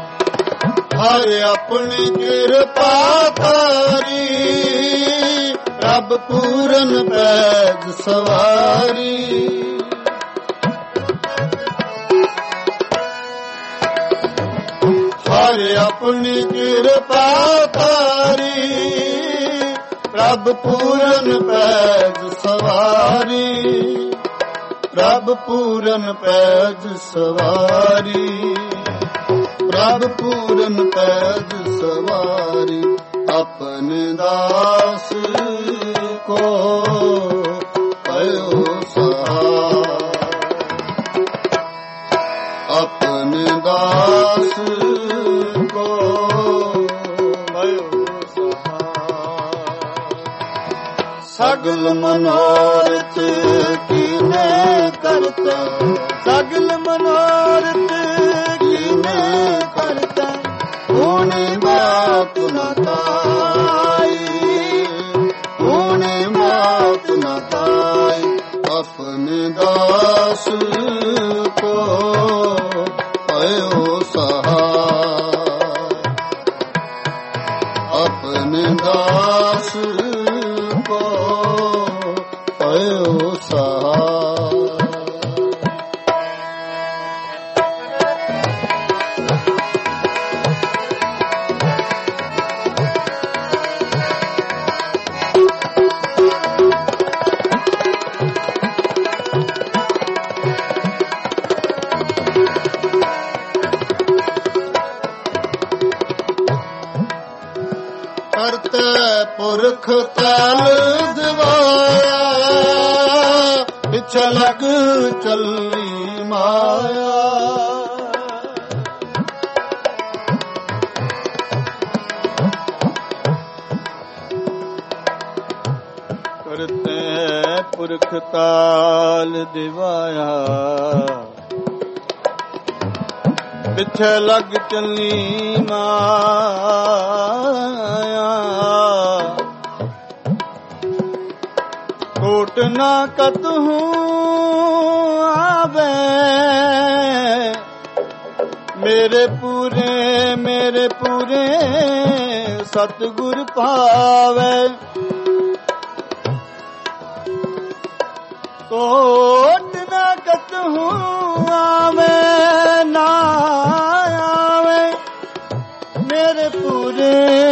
हर अपनी कृपा तारी, ਪ੍ਰਭ ਪੂਰਨ ਪੈਜ ਸਵਾਰੀ। ਹਰਿ ਆਪਣੀ ਕਿਰਪਾ ਤਾਰੀ, ਪ੍ਰਭ ਪੂਰਨ ਪੈਜ ਸਵਾਰੀ। ਪ੍ਰਭ ਪੂਰਨ ਪੈਜ ਸਵਾਰੀ, ਪ੍ਰਭ ਪੂਰਨ ਪੈਜ ਸਵਾਰੀ। ਆਪਣੇ ਦਾਸ ਕੋ ਪਇਓ ਸਹਾਰ, ਆਪਣੇ ਦਾਸ ਕੋ ਪਇਓ ਸਹਾਰ। ਸਗਲ ਮਨੋਰਥ ਕੀਨੇ ਕਰਤਾ, ਸਗਲ ਮਨੋਰਥ ਕੀਨੇ ਕਰਤਾ। ਹੋਣੀ ਬਾਤ ਨਾ ਤਾਈ, ਹੋਣੀ ਬਾਤ ਨਾ ਤਾਈ। ਆਪਣੇ ਦਾਸ ਕੋ ਪਇਓ ਸਹਾਰ, ਆਪਣੇ ਦਾਸ ਕੋ ਪਇਓ ਸਹਾਰ। ਕਰਤੇ ਪੁਰਖ ਤਲ ਦਿਵਾਇਆ, ਪਿਛ ਲਗ ਚੱਲੀ ਮਾਇਆ। ਕਰਤੇ ਪੁਰਖ ਤਾਲ ਦਿਵਾਇਆ, ਪਿਛੇ ਲਗ ਚੱਲੀ ਮਾਇਆ। ਕੋਟ ਨਾ ਕਤਹੂ ਆਵੇ, ਮੇਰੇ ਪੂਰੇ ਸਤਿਗੁਰ ਪਾਵੇ। ਕੋਟ ਨਾ ਕਤਹੂ ਆਵੇ, ਨਾ ਆਵੇ ਮੇਰੇ ਪੂਰੇ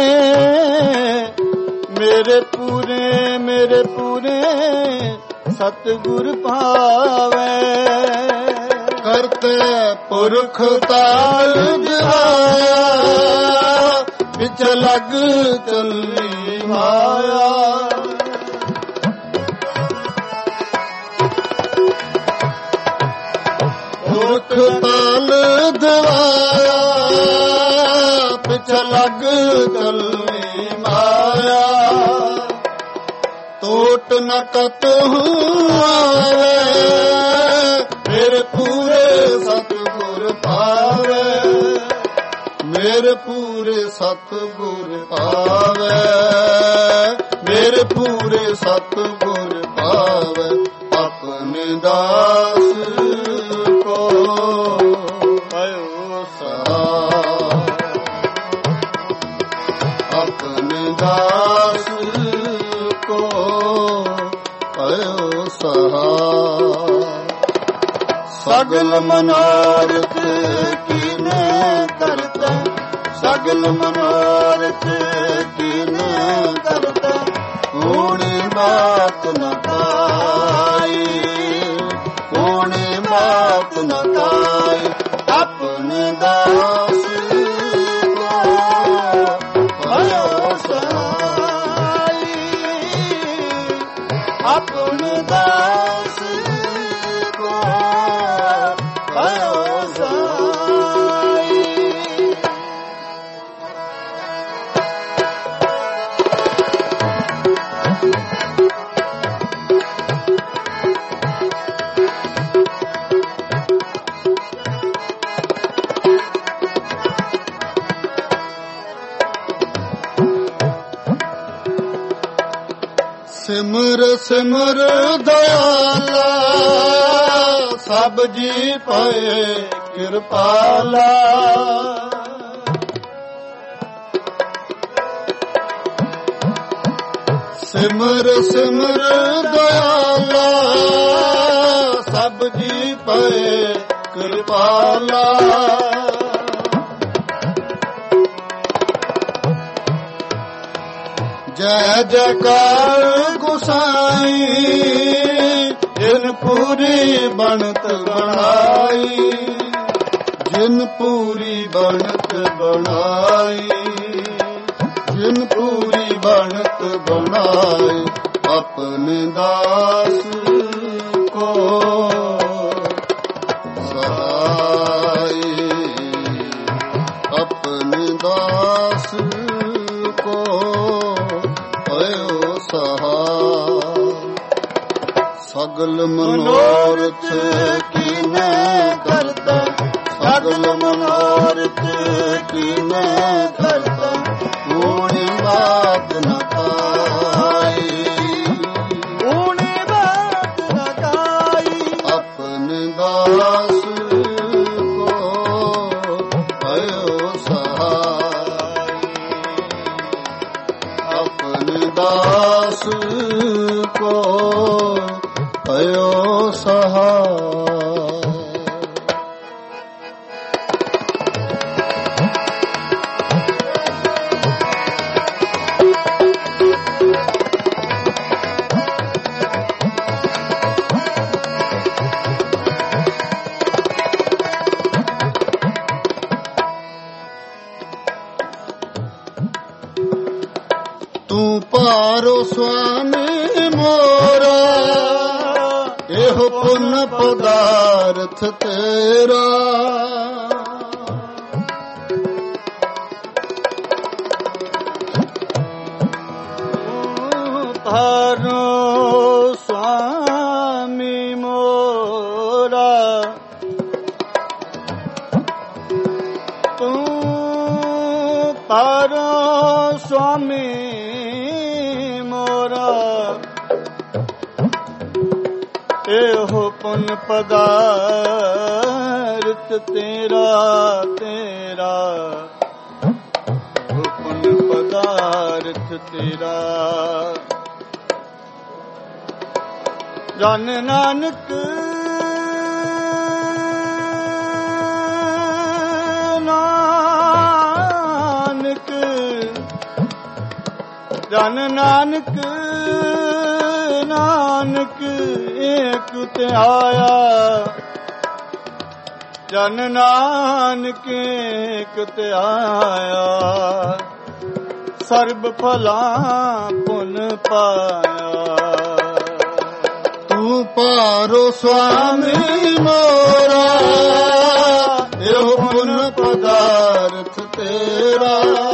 ਸਤਿਗੁਰ ਪਾਵੇ। ਕਰਤੇ ਪੁਰਖ ਤਾਲ ਦਿਵਾਇਆ, ਪਿਛ ਲਗ ਚੱਲੀ ਮਾਇਆ। ਪੁਰਖ ਤਾਲ ਦਿਵਾਇਆ, ਪਿਛ ਲਗ ਚੱਲੀ ਮਾਇਆ। ਟੋਟ ਨ ਕਤਹੂ ਆਵੇ, ਮੇਰੇ ਪੂਰੇ ਸਤਿਗੁਰ ਪਾਵੇ। ਮੇਰੇ ਪੂਰੇ ਸਤਿਗੁਰ ਪਾਵੇ, ਮੇਰੇ ਪੂਰੇ ਸਤਿਗੁਰ ਪਾਵੇ। ਆਪਣੇ ਦਾਸ ਕੋ ਪਇਓ ਸਹਾਰ, ਆਪਣੇ ਦਾਸ ਕੋ ਪਇਓ ਸਹਾਰ। ਸਗਲ ਮਨੋਰਥ ਕੀਨੇ ਕਰਤਾ, ਸਗਲ ਮਨੋਰਥ ਕੀਨੇ ਕਰਤਾ। ਹੋਣੀ ਬਾਤ ਨ ਪਾਈ, ਹੋਣੀ ਬਾਤ ਨ ਪਾਈ। ਆਪਣੇ ਦਾਸ ਕੋ ਪਇਓ ਸਹਾਈ, ਆਪਣੇ ਦਾਸ ਕੋ ਪਇਓ ਸਹਾਈ। ਸਿਮਰ ਸਿਮਰ ਦਇਆਲਾ, ਸਭ ਜੀ ਪਏ ਕਿਰਪਾਲਾ। ਸਿਮਰ ਸਿਮਰ ਦਇਆਲਾ ਸਭ ਜੀ ਪਏ ਕਿਰਪਾਲਾ। ਜੈ ਜੈਕਾਰ ਗੁਸਾਈ ਜਿਨ ਪੂਰੀ ਬਣਤ ਬਣਾਈ, ਜਿਨ ਪੂਰੀ ਬਣਤ ਬਣਾਈ, ਜਿਨ ਪੂਰੀ ਬਣਤ ਬਣਾਈ। ਆਪਣੇ ਦਾਸ ਕੋ ਸਹਾਈ, ਆਪਣੇ ਦਾਸ ਕੋ ਭਇਓ ਸਹਾਈ। ਸਗਲ ਮਨੋਰਥ ਕੀਨੇ ਕਰਤਾ, ਸਗਲ ਮਨੋਰਥ ਕੀਨੇ ਕਰਤਾ। ਊਣੀ ਬਾਤ ਨ ਕਾਈ, ਊਣੀ ਬਾਤ ਨ ਕਾਈ। ਆਪਣੇ ਦਾਸ ਕੋ ਭਇਓ ਸਹਾਈ, ਆਪਣੇ ਦਾਸ ਕੋ ਭਇਓ ਸਹਾਈ। ਤੂੰ ਭਾਰੋ ਸੁਆਮੀ ਮੋਰਾ, ਇਹੋ ਪੁੰਨ ਪਦਾਰਥ ਤੇਰਾ। ਭਾਰੋ ਸੁਆਮੀ ਮੋਰਾ, ਤੂੰ ਭਾਰੋ ਸੁਆਮੀ ਮੋਰਾ। ਇਹੋ ਪੁੰਨ ਪਦਾਰਥ ਤੇਰਾ, ਤੇਰਾ ਇਹੋ ਪੁੰਨ ਪਦਾਰਥ ਤੇਰਾ। ਜਨ ਨਾਨਕ ਨਾਨਕ, ਜਨ ਨਾਨਕ ਨਾਨਕ ਏਕ ਧਿਆਇਆ। ਜਨ ਨਾਨਕ ਏਕ ਧਿਆਇਆ, ਸਰਬ ਭਲਾ ਪੁਨ ਪਾਇਆ। ਤੂੰ ਭਾਰੋ ਸੁਆਮੀ ਮੋਰਾ, ਇਹੋ ਪੁੰਨ ਪਦਾਰਥ ਤੇਰਾ।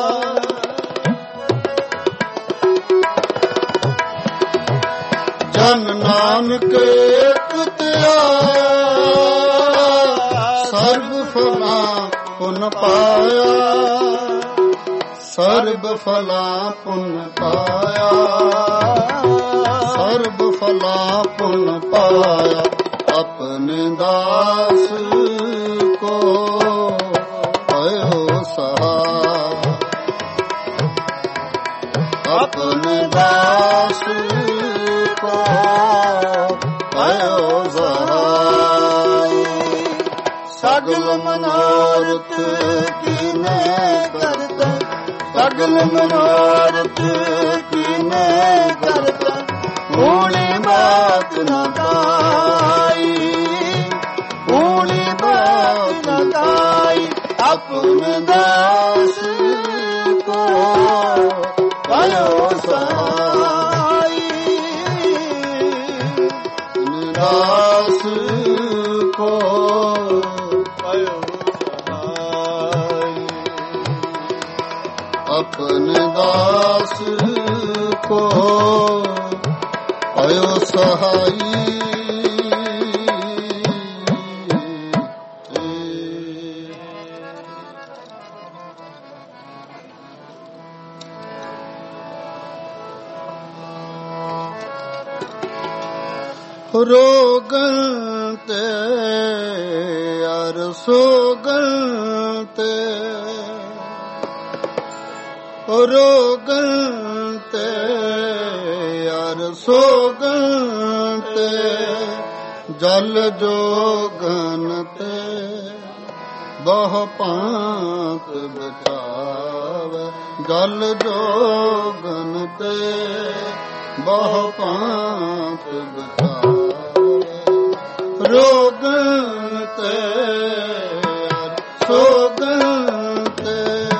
ਜਨ ਨਾਨਕ ਏਕ ਧਿਆਇਆ, ਸਰਬ ਫਲਾ ਪੁਨ ਪਾਇਆ। ਸਰਬ ਫਲਾ ਪੁਨ ਪਾਇਆ, ਸਰਬ ਫਲਾ ਪੁਨ ਪਾਇਆ। ਆਪਣੇ ਦਾਸ ਕੋ ਭਇਓ ਸਹਾਈ, ਆਪਣੇ ਦਾਸ ਕੋ ਭਇਓ ਸਹਾਈ। ਸਗਲ ਮਨੋਰਥ ਕੀਨੇ ਕਰਤਾ, ਸਗਲ ਮਨੋਰਥ ਕੀਨੇ ਕਰਤਾ। ਊਣੀ ਬਾਤ ਨ ਕਾਈ, ਊਣੀ ਬਾਤ ਨ ਕਾਈ। ਆਪਣੇ ਦਾਸ ਕੋ ਭਇਓ ਸਹਾਈ, ਦਾਸ ਕੋ ਭਇਓ ਸਹਾਈ। ਆਪਣੇ ਦਾਸ ਕੋ ਭਇਓ ਸਹਾਈ। ਰੋਗਨ ਤੇ ਅਰ ਸੋਗਨ ਤੇ, ਰੋਗਨ ਤੇ ਸੋਗਨ ਤੇ ਜਲ ਜੋਗਨ ਤੇ ਬਹੁ ਭਾਂਤ ਬਚਾਵੇ ਜਲ ਜੋਗਨ ਤੇ ਬਹੁ ਭਾਂਤ ਬਚਾਵੇ ਰੋਗਨ ਤੇ ਸੋਗਨ ਤੇ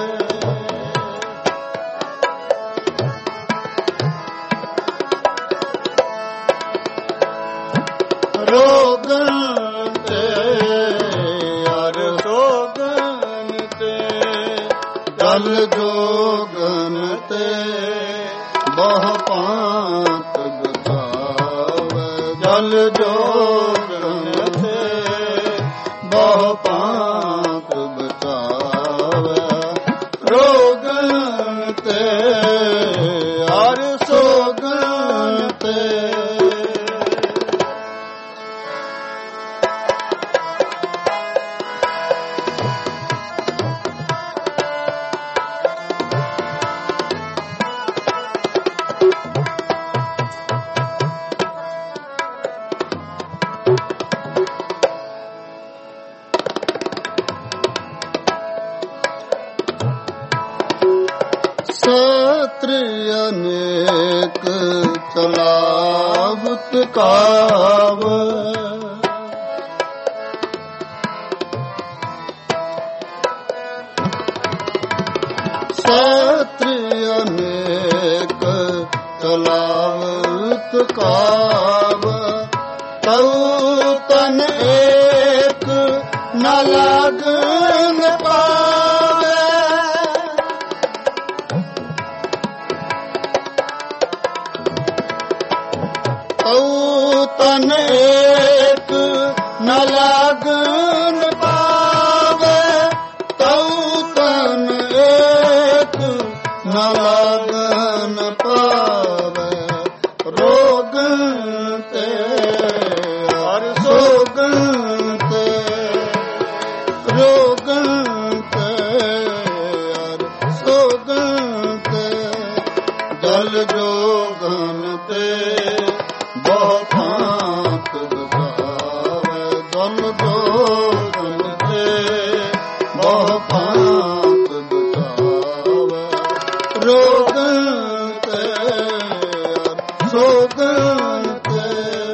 ਰੋਗਨ ਤੇ ਅਰ ਸੋਗਨ ਤੇ ਜਲ ਜੋਗਨ ਤੇ ਬਹੁ ਭਾਂਤ ਬਚਾਵੇ ਜਲ ਜੋਗਨ ਤੇ ਬਹੁ ਭਾਂਤ ਬਚਾਵੇ ਰੋਗਨ ਤੇ ਅਰ ਸੋਗਨ ਤੇ ਅਨੇਕ ਚਲਾਵਤ ਕਾਵ ਸਤਿ ਅਨੇਕ ਚਲਾਵਤ ਕਾਵ ਤਉ ਤਨ ਏਕ ਨ ਲਾਗਨ ਪਾਵੇ ਤਨ ਏਕ ਨ ਲਾਗਨ ਪਾਵੇ ਤਉ ਤਨ ਏਕ ਨ ਲਾਗਨ ਪਾਵੇ ਰੋਗਨ ਤੇ ਹਰ ਸੋਗਨ ਤੇ ਰੋਗਨ ਤੇ ਹਰ ਸੋਗਨ ਤੇ ਜਲ ਜੋਗਨ ਤੇ ਬਹੁ ਭਾਂਤ ਬਚਾਵੇ ਜਲ ਜੋਗਨ ਤੇ ਬਹੁ ਭਾਂਤ ਬਚਾਵੇ ਰੋਗਨ ਤੇ ਸੋਗਨ ਤੇ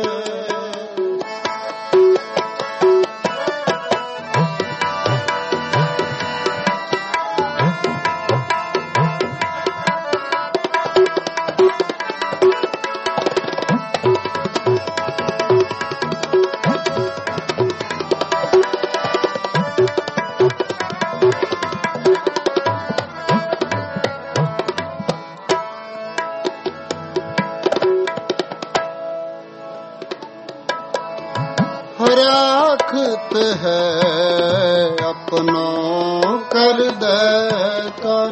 ਰਾਖਤ ਹੈ ਆਪਣਾ ਕਰਦਾ ਕਰ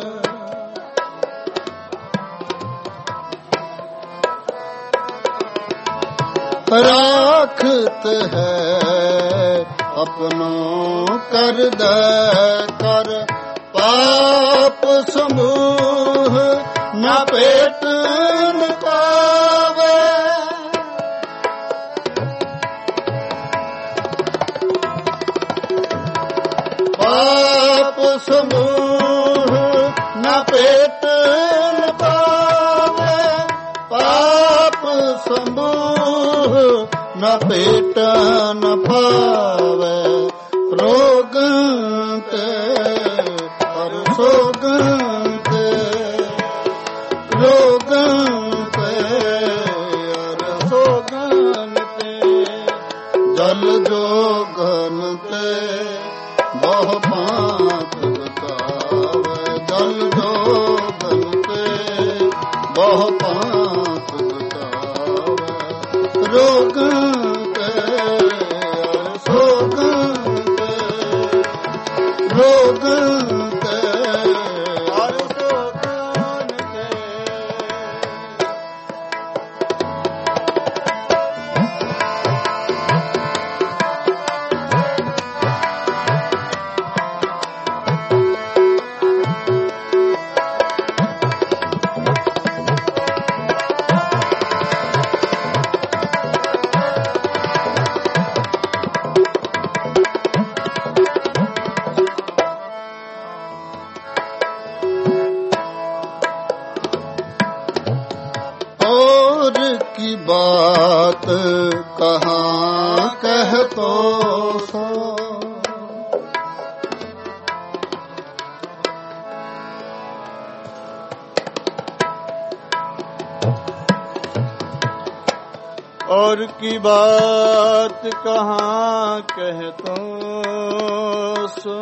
ਰਾਖਤ ਹੈ ਆਪਣਾ ਕਰਦਾ ਕਰ ਪਾਪ ਸਮੂਹ ਨਾ ਪੇਟ ਨ ਪਾਵੇ ਪਾਪ ਸਮੂਹ ਨ ਪੇਟ ਨ ਪਾਵੇ ਪਾਪ ਸਮੂਹ ਨ ਪੇਟ ਨ ਪਾਵੇ ਰੋਗਨ ਤੇ ਹਰ ਸੋਗਨ ਤੇ ਰੋਗਨ ਤੇ ਹਰ ਸੋਗਨ ਤੇ ਜਲ ਜੋਗਨ ਤੇ ਬਹੁ ਭਾਂਤ ਬਚਾਵੇ ਜਲ ਜੋਗਨ ਤੇ ਬਹੁ ਭਾਂਤ ਬਚਾਵੇ ਰੋਗਨ ਤੇ ਸੋਗਨ ਤੇ ਰੋਗਨ ਤੇ ਹਰ ਸੋਗਨ ਤੇ और की बात कहाँ कह तो सो। और की बात कहाँ कह तो सो।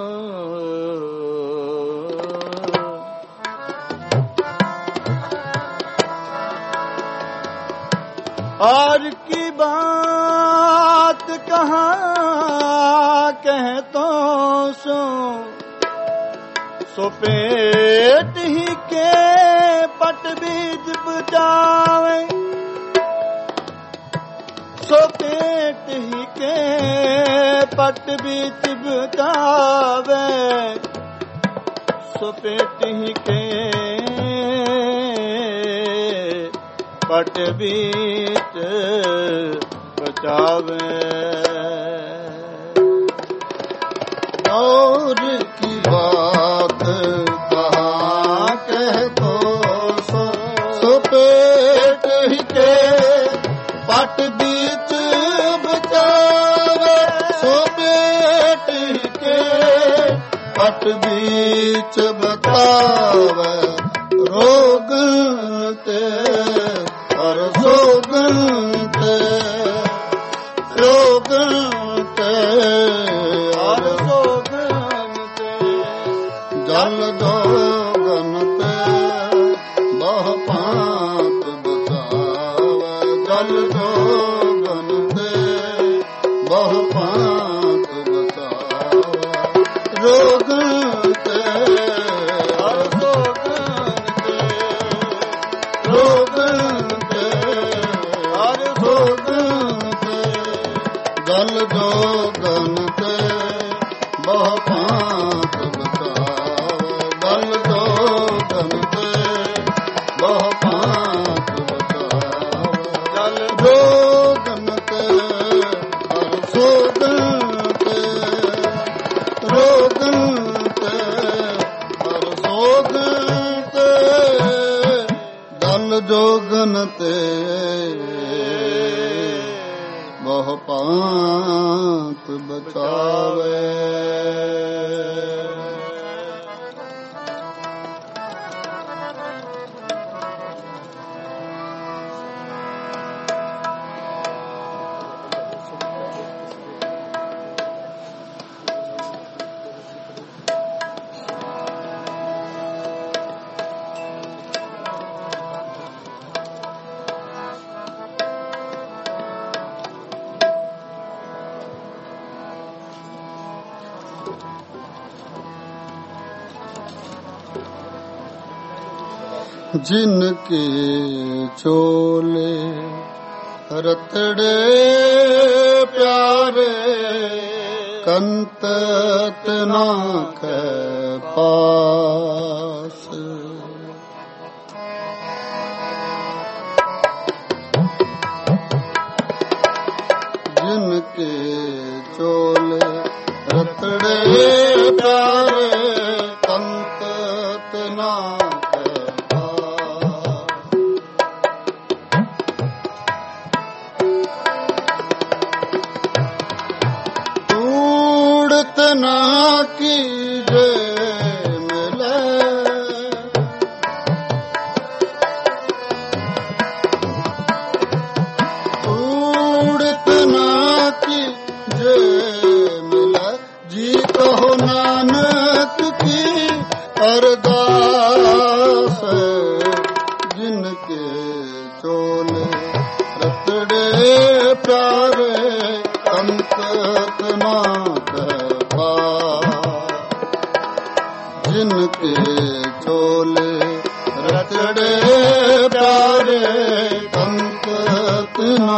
और की बात कहाँ कह तो सो पेट ही के पट बीज बुझावे। सो पेट ही के पट बीच बुझावे। सो पेट ही के पट बीच बचावे। और की बात कहाँ कह तो सो। सो पेट ही के पट बीच बचावे। सो पेट ही के पट बीच बचावे। रोग ते और सोगन ते, रोगन ते और सोगन ते। जल दोगन ते बह पात बचावे। जल दोगन ते बह पात बचावे। रोगन ते और सोगन ते, रोगन ते और सोगन ते। जल दोगन ते बह पात बचावे। जल दोगन ते बह पात बचावे। जल दोगन ते और सोगन ते, रोगन ते और सोगन ते। जल जोगन ते बहु पांत बचावे। जिनके चोले रतड़े प्यारे कंतत ना के पास। जिनके चोले रतड़े प्यारे कंतत ना ना की जे मिले। उड़त ना की जे मिले। जी कहो नानक की अरदास। जिनके चोले रतड़े प्यारे कंतक ना जिनके चोले रतड़े प्यारे कंतक ना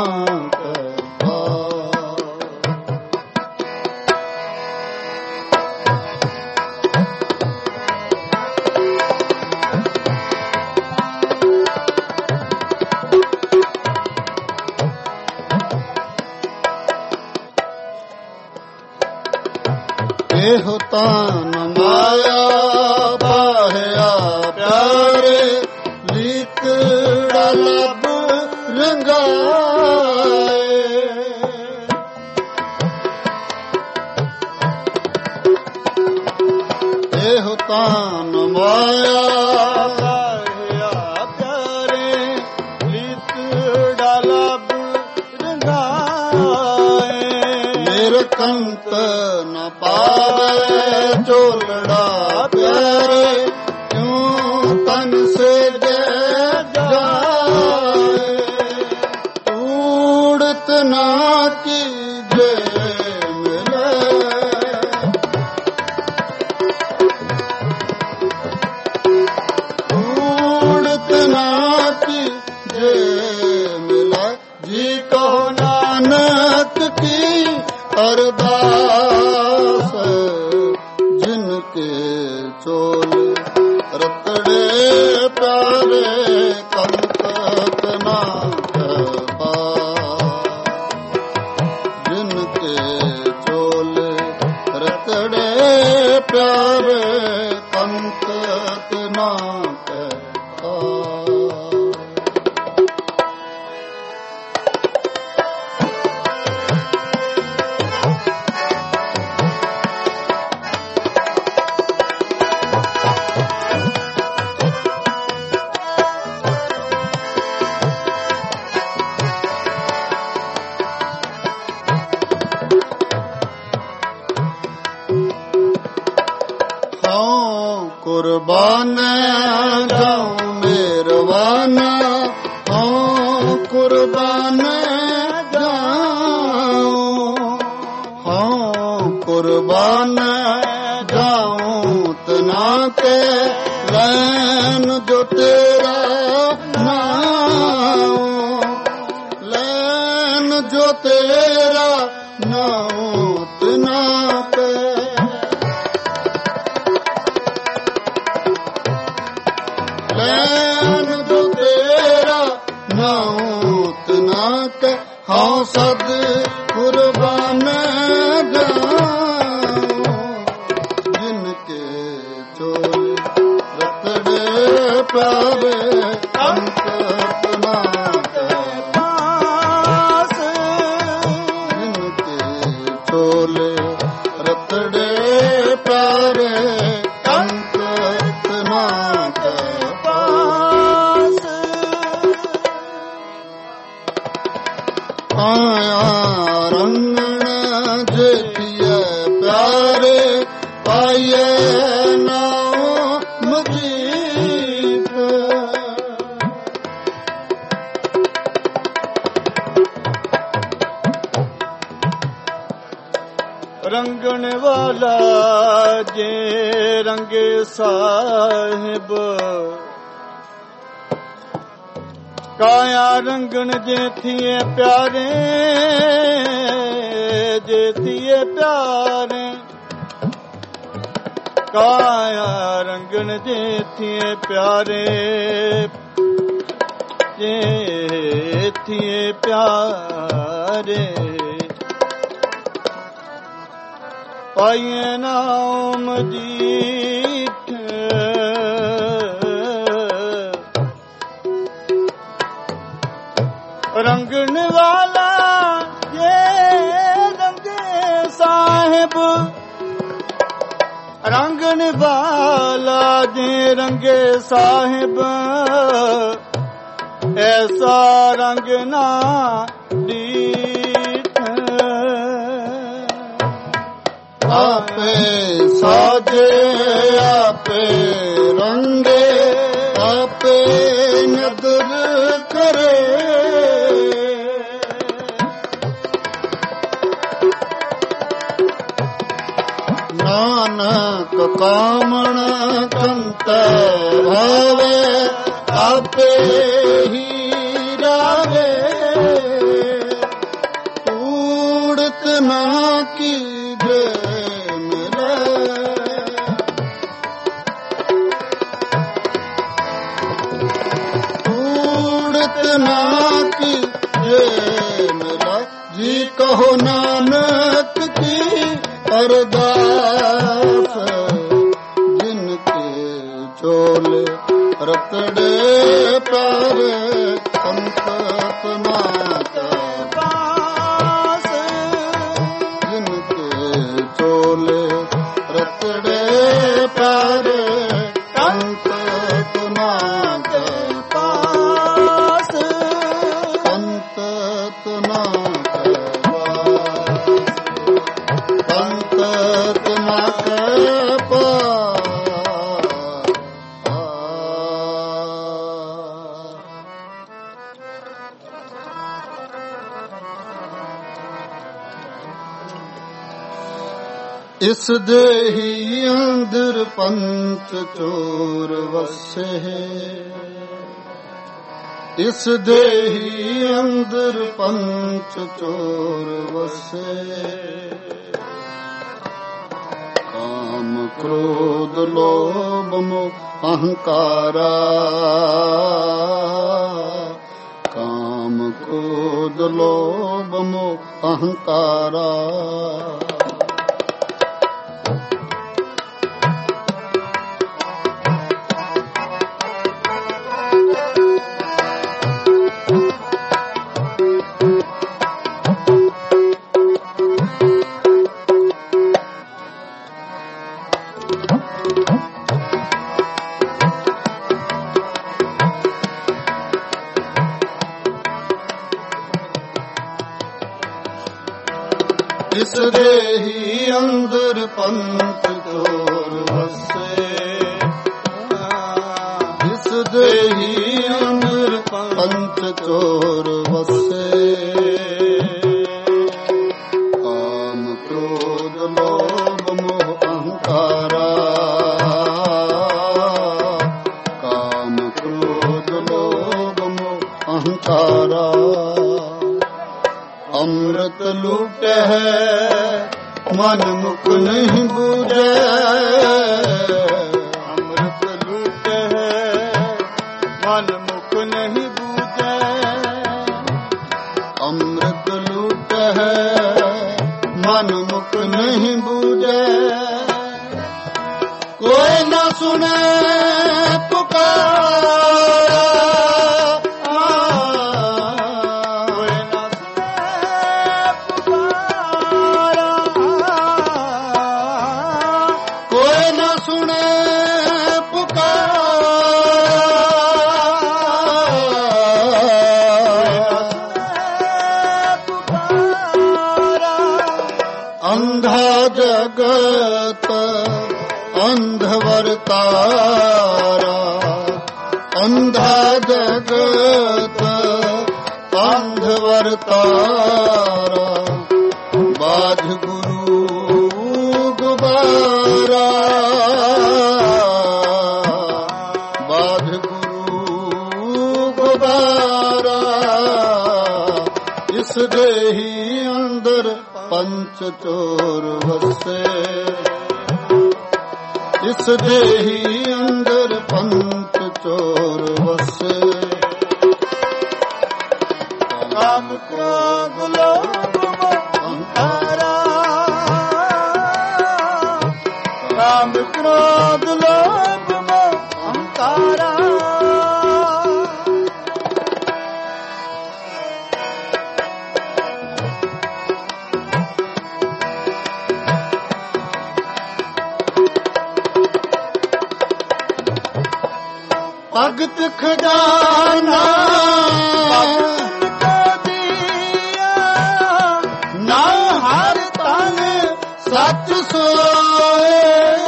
तान माया बाहया प्यारे लीकड़ा लब ਰੰਗਾਏ। ਇਹੋ ਤਾਨ ਮਾਇਆ ਪਿਆਰੇ ਲੀਤ ਡਾਲਾ ਰੰਗਾਏ। ਨਿਰਕੰਤ ਨ ਪਾਵੇ ਝੋਲੜਾ ਪਿਆਰੇ ਕਿਉਂ ਤਨ ਸੇ ਜਾਏ। ਊੜਤ ਨਾ ਕੀਜੇ ਮਿਲੇ ਊੜਤ ਨਾ ਕੀਜੇ ਮਿਲੇ। ਜੀ ਕਹੋ ਨਾਨਕ ਕੀ ਅਰਦਾਸ ਜਿਨ ਕੇ ਚੋਲ ਰਤੜੇ ਪਿਆਰੇ ਕੰਤਕ ਨਾ ਪਾ। ਜਿਨ ਕੇ ਚੋਲ ਰਤੜੇ ਪਿਆਰੇ ਕੰਤਕ ਨਾ ਪਾ। ਕੁਰਬਾਨ ਜਾਉ ਮਿਹਰਬਾਨ ਹਾਂ ਕੁਰਬਾਨ ਜਾਉ। ਹਾਂ ਕੁਰਬਾਨ ਜਾਉ ਤਨਾ ਕੇ ਲੈਨ ਜੋ ਤੇਰਾ ਨਾਉ। ਲੈਨ ਜੋ ਤੇਰਾ ਨਾਉ ਤਨਾ ਕੇ ਲੈਨ ਜੋ ਤੇਰਾ ਨਾਉ ਤਨਾ ਕੇ। ਹਾਂ ਸਦ ਕੁਰਬਾਨ ਜਾਉ ਜਿਨ ਕੇ ਚੋਲ ਰਤੜੇ ਪਾਵੇ ਅੰਤਰ ਨਾ ਪਾਸ। ਜਿਨ ਕੇ ਚੋਲ ਰਤੜੇ ਪਾਵੇ ਅੰਤਰ ਨਾ ਆਇਆ ਰੰਗਣ ਜੇਠੀਏ ਪਿਆਰੇ ਪਾਈਏ ਨਾਉ ਮਜੀਦ। ਰੰਗਣ ਵਾਲਾ ਜੇ ਰੰਗੇ ਸਾਹਿਬ ਕਾਇਆ ਰੰਗਣ ਜੇਠੀਏ ਪਿਆਰੇ। ਜੇਠੀਏ ਪਿਆਰੇ ਕਾਇਆ ਰੰਗਣ ਜੇਠੀਏ ਪਿਆਰੇ। ਜੇਠੀਏ ਪਿਆਰੇ ਪਾਈਏ ਨਾਮ ਜੀਠ। ਰੰਗਣ ਵਾਲਾ ਜੇ ਰੰਗੇ ਸਾਹਿਬ। ਰੰਗਣ ਵਾਲਾ ਜੇ ਰੰਗੇ ਸਾਹਿਬ ਐਸਾ ਰੰਗ ਨਾ ਡੀਠ। ਆਪੇ ਸਾਜੇ ਆਪੇ ਰੰਗੇ ਆਪੇ ਨਦਰ ਕਰੇ। ਨਾਨਕ ਕਾਮਣ ਕੰਤ ਭਾਵੇ ਆਪੇ ਹੀ ਰਾਵੇ। ਊੜਤ ਨਾ ਕੀਜੇ ਮਿਲੇ ਊੜਤ ਨਾ ਕੀਜੇ ਮਿਲੇ। ਜੀ ਕਹੋ ਨਾਨਕ ਕੀ ਅਰਦਾਸ ਜਿਨ ਕੇ ਚੋਲ ਰਤੜੇ ਪਾਵੇ ਕੰਤਕ ਇਸ ਦੇਹੀ ਅੰਦਰ ਪੰਚ ਚੋਰ ਵਸੇ, ਇਸ ਦੇਹੀ ਅੰਦਰ ਪੰਚ ਚੋਰ ਵਸੇ। ਕਾਮ ਕ੍ਰੋਧ ਲੋਭ ਮੋਹ ਅਹੰਕਾਰਾ, ਕਾਮ ਕ੍ਰੋਧ ਲੋਭ ਮੋਹ ਅਹੰਕਾਰਾ। ਇਸ ਦੇਹੀ ਅੰਦਰ ਪੰਚ ਚੋਰ ਵਸੇ, ਇਸ ਦੇਹੀ ਅੰਦਰ ਪੰਚ ਚੋਰ ਵਸੇ। ਕਾਮ ਕ੍ਰੋਧ ਲੋਭ ਮੋਹ ਅਹੰਕਾਰਾ, ਕਾਮ ਕ੍ਰੋਧ ਲੋਭ ਮੋਹ ਅਹੰਕਾਰਾ। ਅੰਮ੍ਰਿਤ ਲੁਟਹਿ ਮਨ ਮੁਖ ਨਹੀਂ ਬੂਝੈ, ਅੰਮ੍ਰਿਤ ਲੁਟਹਿ ਮਨ ਮੁਖ ਨਹੀਂ ਬੂਝੈ, ਅੰਮ੍ਰਿਤ ਲੁਟਹਿ ਮਨ ਮੁਖ ਨਹੀਂ ਬੂਝੈ। ਕੋਈ ਨਾ ਸੁਣੇ ਪੁਕਾਰਾ, ਜਗਤ ਅੰਧ ਵਰਤਾਰਾ, ਅੰਧਾ ਜਗਤ ਅੰਧ ਵਰਤਾਰਾ। ਬਾਝ ਗੁਰੂ ਗੁਬਾਰਾ, ਬਾਝ ਗੁਰੂ ਗੁਬਾਰਾ। ਇਸ ਦੇਹੀ ਅੰਦਰ ਪੰਚ ਚੋਰ ਵਸੇ, ਇਸ ਦੇਹੀ ਅੰਦਰ ਪੰਚ ਚੋਰ ਵਸੇ। ਕਾਮ ਕ੍ਰੋਧ ਲੋਭ ਮੋਹ ਅਹੰਕਾਰਾ, ਕਾਮ ਕ੍ਰੋਧ ਲੋਭ ਮੋਹ ਅਹੰਕਾਰਾ। ਭਗਤ ਖਜ਼ਾਨਾ ਨਾ ਹਰ ਤਨ ਸੱਚ ਸੋਏ,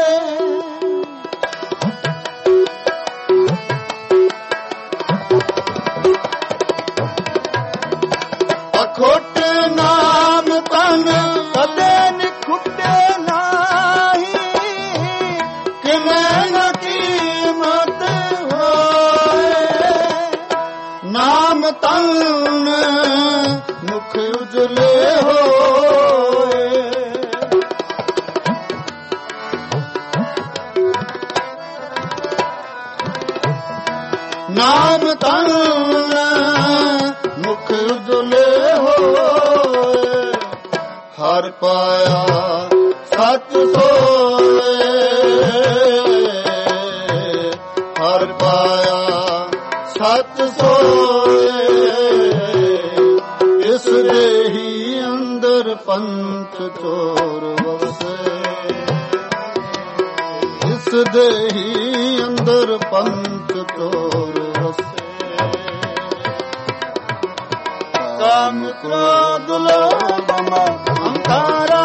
ਅਖੋਟ ਨਾਮ ਤਨ ਕਦੇ ਨਿਖੁੱਟੇ ਨਾਹੀ, ਕਿਵੇਂ ਨਾ ਕੀਮਤ ਨਾਮ ਤਨ ਮੁਖ ਉਜਲੇ ਹੋਏ। ਨਾਮ ਤਨ ਮੁਖ ਉਜਲੇ ਹੋਏ। ਹਰ ਪਾਇਆ ਸੱਚ ਸੋਏ, ਹਰ ਪਾਇਆ ਸੱਚ ਸੋਏ। ਇਸ ਦੇਹੀ ਅੰਦਰ ਪੰਚ ਚੋਰ ਵਸੇ, ਇਸ ਦੇਹੀ ਅੰਦਰ ਪੰਚ ਚੋਰ ਵਸੇ। ਕਾਮ ਕ੍ਰੋਧ ਲੋਭ ਮੋਹ ਅਹੰਕਾਰਾ,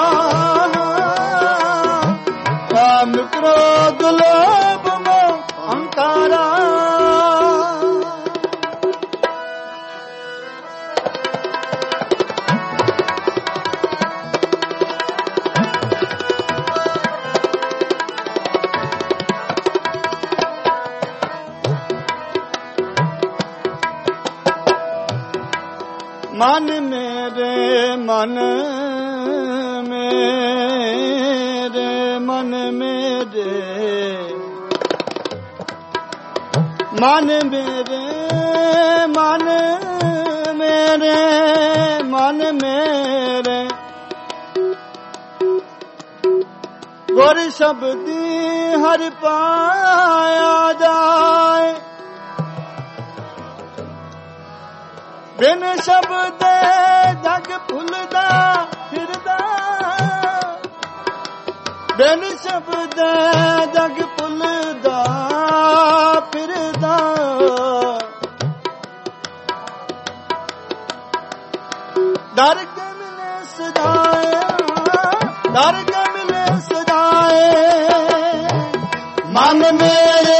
ਕਾਮ ਕ੍ਰੋਧ ਲੋਭ ਮੋਹ ਅਹੰਕਾਰਾ। ਮਨ ਮੇਰੇ ਮਨ ਮੇਰੇ ਮਨ ਮੇਰੇ ਮਨ ਮੇਰੇ ਮਨ ਮੇਰੇ ਮਨ ਮੇਰੇ ਗੁਰ ਸ਼ਬਦੀ ਹਰਿ ਪਾਇਆ ਜਾਏ ਬਿਨ ਸ਼ਬਦੇ ਜਗ ਭੁੱਲਦਾ ਫਿਰਦਾ ਬਿਨ ਸ਼ਬਦੇ ਜਗ ਭੁੱਲਦਾ ਫਿਰਦਾ ਦਰ ਕੇ ਮਿਲੇ ਸਦਾਏ ਦਰ ਕੇ ਮਿਲੇ ਸਦਾਏ ਮਨ ਮੇਰੇ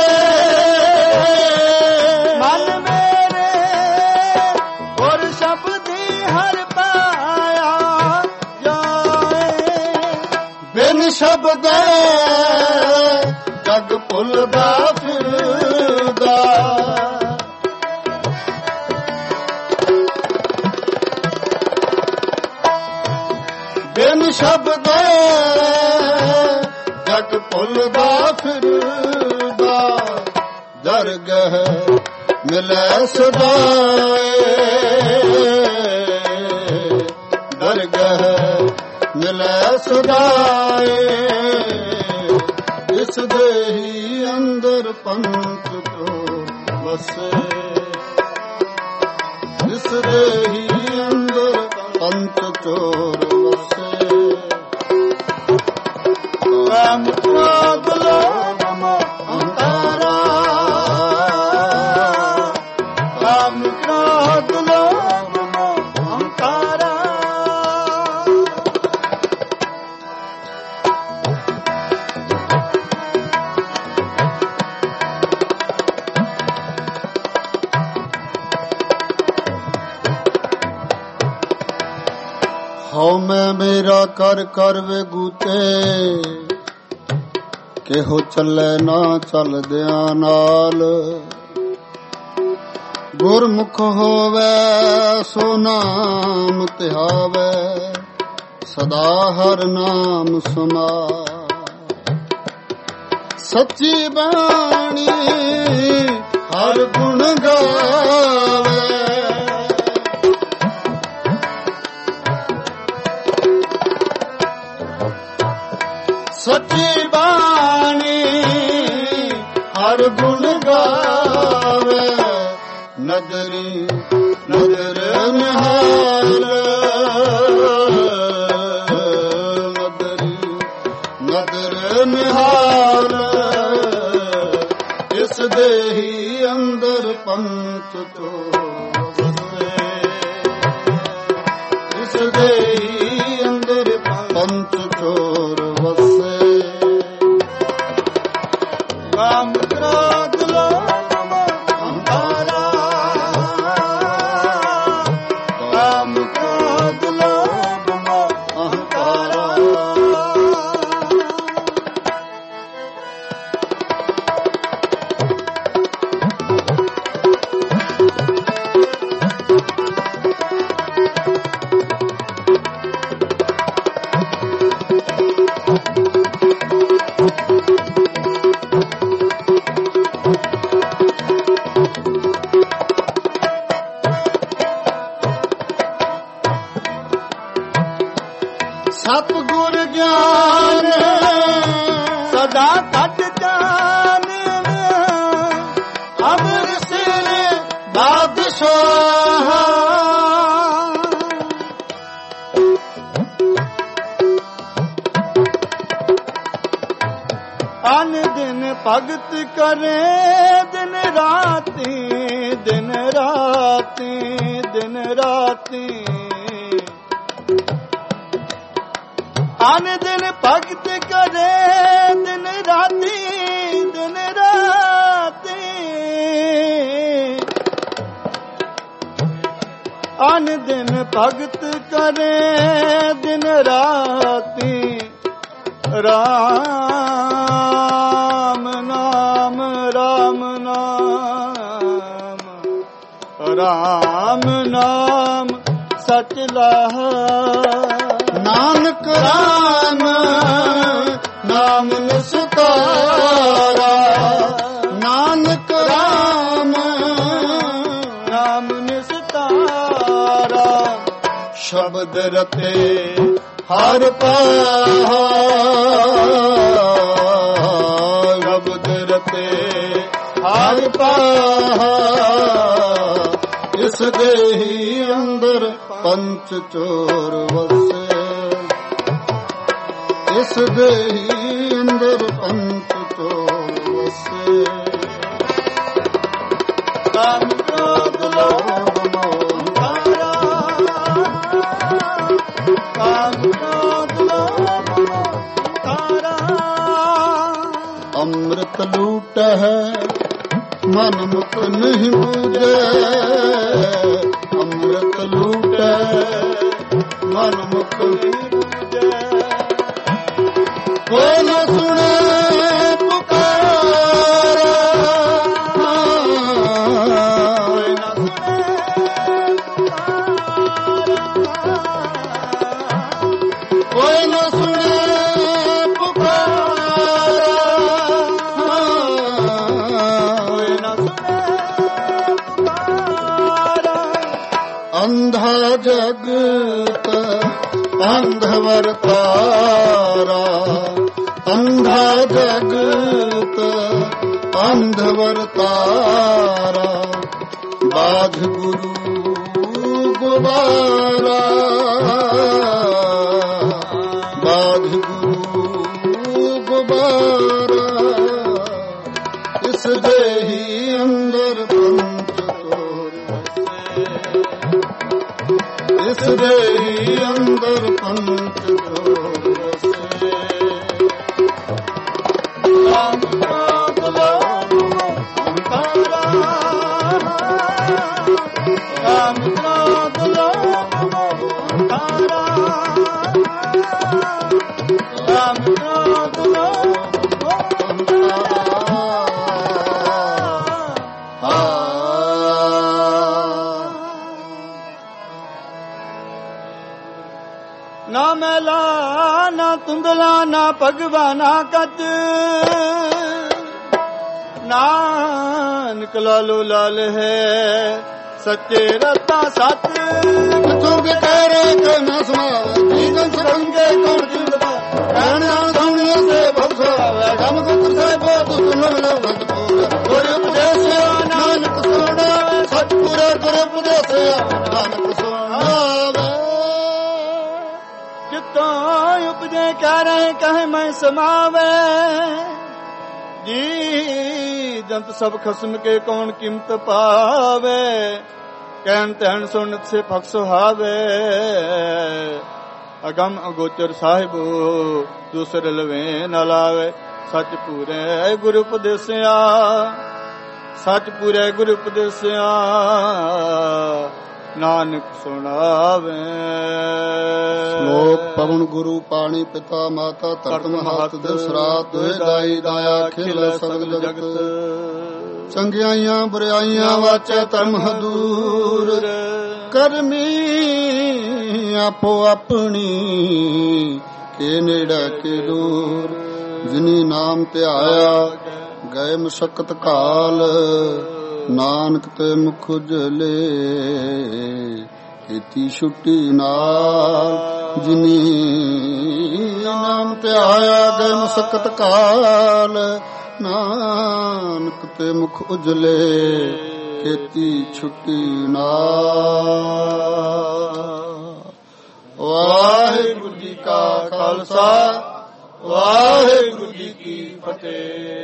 ਮਨ ਮੇਰੇ ਗੁਰ ਸ਼ਬਦੀ ਹਰਿ ਪਾਇਆ ਜਾਏ ਬਿਨ ਸ਼ਬਦੇ ਜਗ ਭੁੱਲਦਾ ਫਿਰਦਾ ਬਿਨ ਸ਼ਬਦੇ ਜਗ ਭੁੱਲਦਾ ਫਿਰਦਾ ਦਰਗਹ ਮਿਲੈ ਸਦਾਏ ਦਰਗਹ ਮਿਲੈ ਸਦਾਏ ਇਸ ਦੇਹੀ ਅੰਦਰ ਪੰਥ ਤੋਂ ਵਸੇ ਇਸ ਦੇਹੀ ਅੰਦਰ ਪੰਥ ਚੋਰ ਵਸੇ ਰਾਮ ਕ੍ਰੋਧ ਲੋਭ ਮੋਹ ਅਹੰਕਾਰਾ ਰਾਮ ਕ੍ਰੋਧ ਲੋਭ ਮੋਹ ਅਹੰਕਾਰਾ ਹਉ ਮੈਂ ਮੇਰਾ ਕਰ ਕਰ ਵੇਗੂਤੇ ਕਿਹੋ ਚੱਲੇ ਨਾ ਚੱਲਦਿਆਂ ਨਾਲ ਗੁਰਮੁਖ ਹੋਵੇ ਸੋ ਨਾਮ ਧਿਆਵੇ ਸਦਾ ਹਰ ਨਾਮ ਸਮਾ ਸੱਚੀ ਬਾਣੀ ਹਰ ਗੁਣ ਗਾਵੇ ਸੱਚੀ ਬਾਣੀ ਹਰ ਗੁਣ ਗਾਵੇ ਨਦਰੀ ਨਦਰ ਨਿਹਾਲ ਨਦਰੀ ਨਦਰ ਨਿਹਾਲ ਇਸ ਦੇਹੀ ਅੰਦਰ ਪੰਥ ਤੋਂ ਵਸੇ ਇਸ ਦੇਹੀ ਅੰਦਰ ਪੰਥ ਚੋਰ ਵਸੇ ਕਾਮ ਕ੍ਰੋਧ ਲੋਭ ਮੋਹ ਅਹੰਕਾਰਾ ਕਾਮ ਕ੍ਰੋਧ ਲੋਭ ਮੋਹ ਅਹੰਕਾਰਾ ਸਤਿਗੁਰ ਗਿਆਨ ਸਦਾ ਘਟ ਜਾਣਿਆ ਅਮਰ ਸਿਰ ਬਾਦਸ਼ਾਹ ਅਨ ਦਿਨ ਭਗਤ ਕਰੇ ਦਿਨ ਰਾਤੀ ਦਿਨ ਰਾਤੀ ਦਿਨ ਰਾਤੀ ਅਨ ਦਿਨ ਭਗਤ ਕਰੇ ਦਿਨ ਰਾਤੀ ਦਿਨ ਰਾਤੀ ਅਨ ਦਿਨ ਭਗਤ ਕਰੇ ਦਿਨ ਰਾਤੀ ਰਾਮ ਨਾਮ ਰਾਮ ਨਾਮ ਰਾਮ ਨਾਮ ਸਚ ਲਾਹਾ। ਨਾਨਕ ਰਾਮ ਨਾਮ ਨਿਸਤਾਰਾ, ਨਾਨਕ ਰਾਮ ਨਾਮ ਨਿਸਤਾਰਾ। ਸ਼ਬਦ ਰਤੇ ਹਰ ਪਾਹਾ, ਸ਼ਬਦ ਰਤੇ ਹਰ ਪਾਹਾ। ਇਸ ਦੇਹੀ ਅੰਦਰ ਪੰਚ ਚੋਰ ਵਸੇ, ਇਸ ਦੇਹੀ ਅੰਦਰ ਪੰਚ ਚੋਰ ਵਸੇ। ਕਾਮ ਕ੍ਰੋਧ ਲੋਭ ਮੋਹ ਤਾਰਾ, ਕਾਮ ਕ੍ਰੋਧ ਲੋਭ ਮੋਹ ਤਾਰਾ। ਅੰਮ੍ਰਿਤ ਲੂਟਹਿ ਮਨ ਮੁਖ ਨਹੀਂ ਬੂਝੈ, ਅੰਮ੍ਰਿਤ ਲੂਟਹਿ ਮਨ ਮੁਖ ਨਹੀਂ ਬੂਝੈ। ਕੋਈ ਨਾ ਸੁਣੇ ਪੁਕਾਰਾ, ਕੋਈ ਨਾ ਸੁਣੇ ਕੋਈ ਨਾ ਸੁਣੇ ਪੁਕਾਰਾ। ਕੋਈ ਨਾ ਸੁਣੇ ਪੁਕਾਰਾ। ਅੰਧਾ ਜਗਤ ਅੰਧ ਵਰਤਾਰਾ, ਅੰਧਾ ਜਗਤ ਅੰਧ ਵਰਤਾਰਾ। ਬਾਝ ਗੁਰੂ ਗੁਬਾਰਾ, ਬਾਝ ਗੁਰੂ ਗੁਬਾਰਾ। ਇਸ ਦੇਹੀ ਅੰਦਰ ਪੰਚ ਚੋਰ ਵਸੇ, ਇਸ ਦੇਹੀ ਅੰਦਰ ਪੰਚ ਚੋਰ ਵਸੇ। ਕਾਮ ਕ੍ਰੋਧ ਲੋਭ ਮੋਹ ਤਾਰਾ, ਕਾਮ ਕ੍ਰੋਧ ਲੋਭ ਮੋਹ ਤਾਰਾ। ਕਾਮ ਕ੍ਰੋਧ ਲੋਭ ਮੋਹ ਤਾਰਾ। ਨਾ ਮੈਲਾ ਨਾ ਤੁੰਦਲਾ ਨਾ ਭਗਵਾਨਾ ਕੱਚ, ਨਾਨਕ ਲਾਲੋ ਲਾਲ ਹੈ ਸੱਚੇ ਰਤਾ ਸੱਚ। ਕਿਥੋਂ ਕੇ ਕਹਿ ਕੇ ਨਾ ਸੁਣਾਵੇ, ਜੀਵਨ ਸਰੰਗੇ ਕੌਣ ਜਿੰਦਦਾ। ਕਹਿਣਾ ਸੁਣੀਏ ਸੇ ਭਗਵਾਵੇ, ਕੰਮ ਗੁਰ ਸਾਹਿਬੋ ਤੂੰ ਸੁਣ ਲੋ ਭਗਤਪੂਰ। ਗੁਰ ਉਪਦੇਸਿਆ ਨਾਨਕ ਸੁਣਾਵੇ, ਸਤਿਪੁਰੇ ਗੁਰ ਉਪਦੇਸਿਆ ਨਾਨਕ ਸੁਣਾਵੇ। ਕਿਤੋਂ ਉਪਜੇ ਕਹਿ ਰਹੇ ਕਹੇ ਮੈਂ ਸਮਾਵੇ, ਜੀ ਜੰਤ ਸਭ ਖਸਮ ਕੇ ਕੌਣ ਕੀਮਤ ਪਾਵੇ। ਕਹਿਣ ਤੈਣ ਸੁਣਤ ਸੇ ਫਕ ਸੁਹਾਵੇ, ਅਗਮ ਅਗੋਚਰ ਸਾਹਿਬੋ ਦੂਸਰ ਲਵੇ ਨ ਲਾਵੇ। ਸੱਚ ਪੂਰੇ ਗੁਰ ਉਪਦੇਸਿਆ, ਸੱਚ ਪੂਰੇ ਗੁਰ ਉਪਦੇਸਿਆ ਨਾਨਕ ਸੁਣਾਵੇ। ਸ਼ਲੋਕ ਪਵਨ ਗੁਰੂ ਪਾਣੀ ਪਿਤਾ ਮਾਤਾ ਧਰਤ ਮਹਤ ਦਿਵ ਸਰਾਤ ਦੁਇ ਦਾਈ ਦਾਇਆ ਖਿਲ ਸਗਲ ਜਗਤ। ਚੰਗਿਆਈਆਂ ਬੁਰਾਈਆਂ ਵਾਚੈ ਧਰਮ ਹਦੂਰ, ਕਰਮੀ ਆਪੋ ਆਪਣੀ ਕੇ ਨੇੜੇ ਕੇ ਦੂਰ। ਜਿਨੀ ਨਾਮ ਧਿਆਇਆ ਗਏ ਮੁਸ਼ਕਤ ਕਾਲ, ਨਾਨਕ ਤੇ ਮੁਖ ਉਜਲੇ ਕੀਤੀ ਛੁੱਟੀ ਨਾਲ। ਜਿਨੀ ਨਾਮ ਧਿਆਇਆ ਗਏ ਮੁਸ਼ਕਤ ਕਾਲ, ਨਾਨਕ ਤੇ ਮੁਖ ਉਜਲੇ ਕੀਤੀ ਛੁੱਟੀ ਨਾਲ। ਵਾਹਿਗੁਰੂ ਜੀ ਕਾ ਖਾਲਸਾ, ਵਾਹਿਗੁਰੂ ਜੀ ਕੀ ਫਤਿਹ।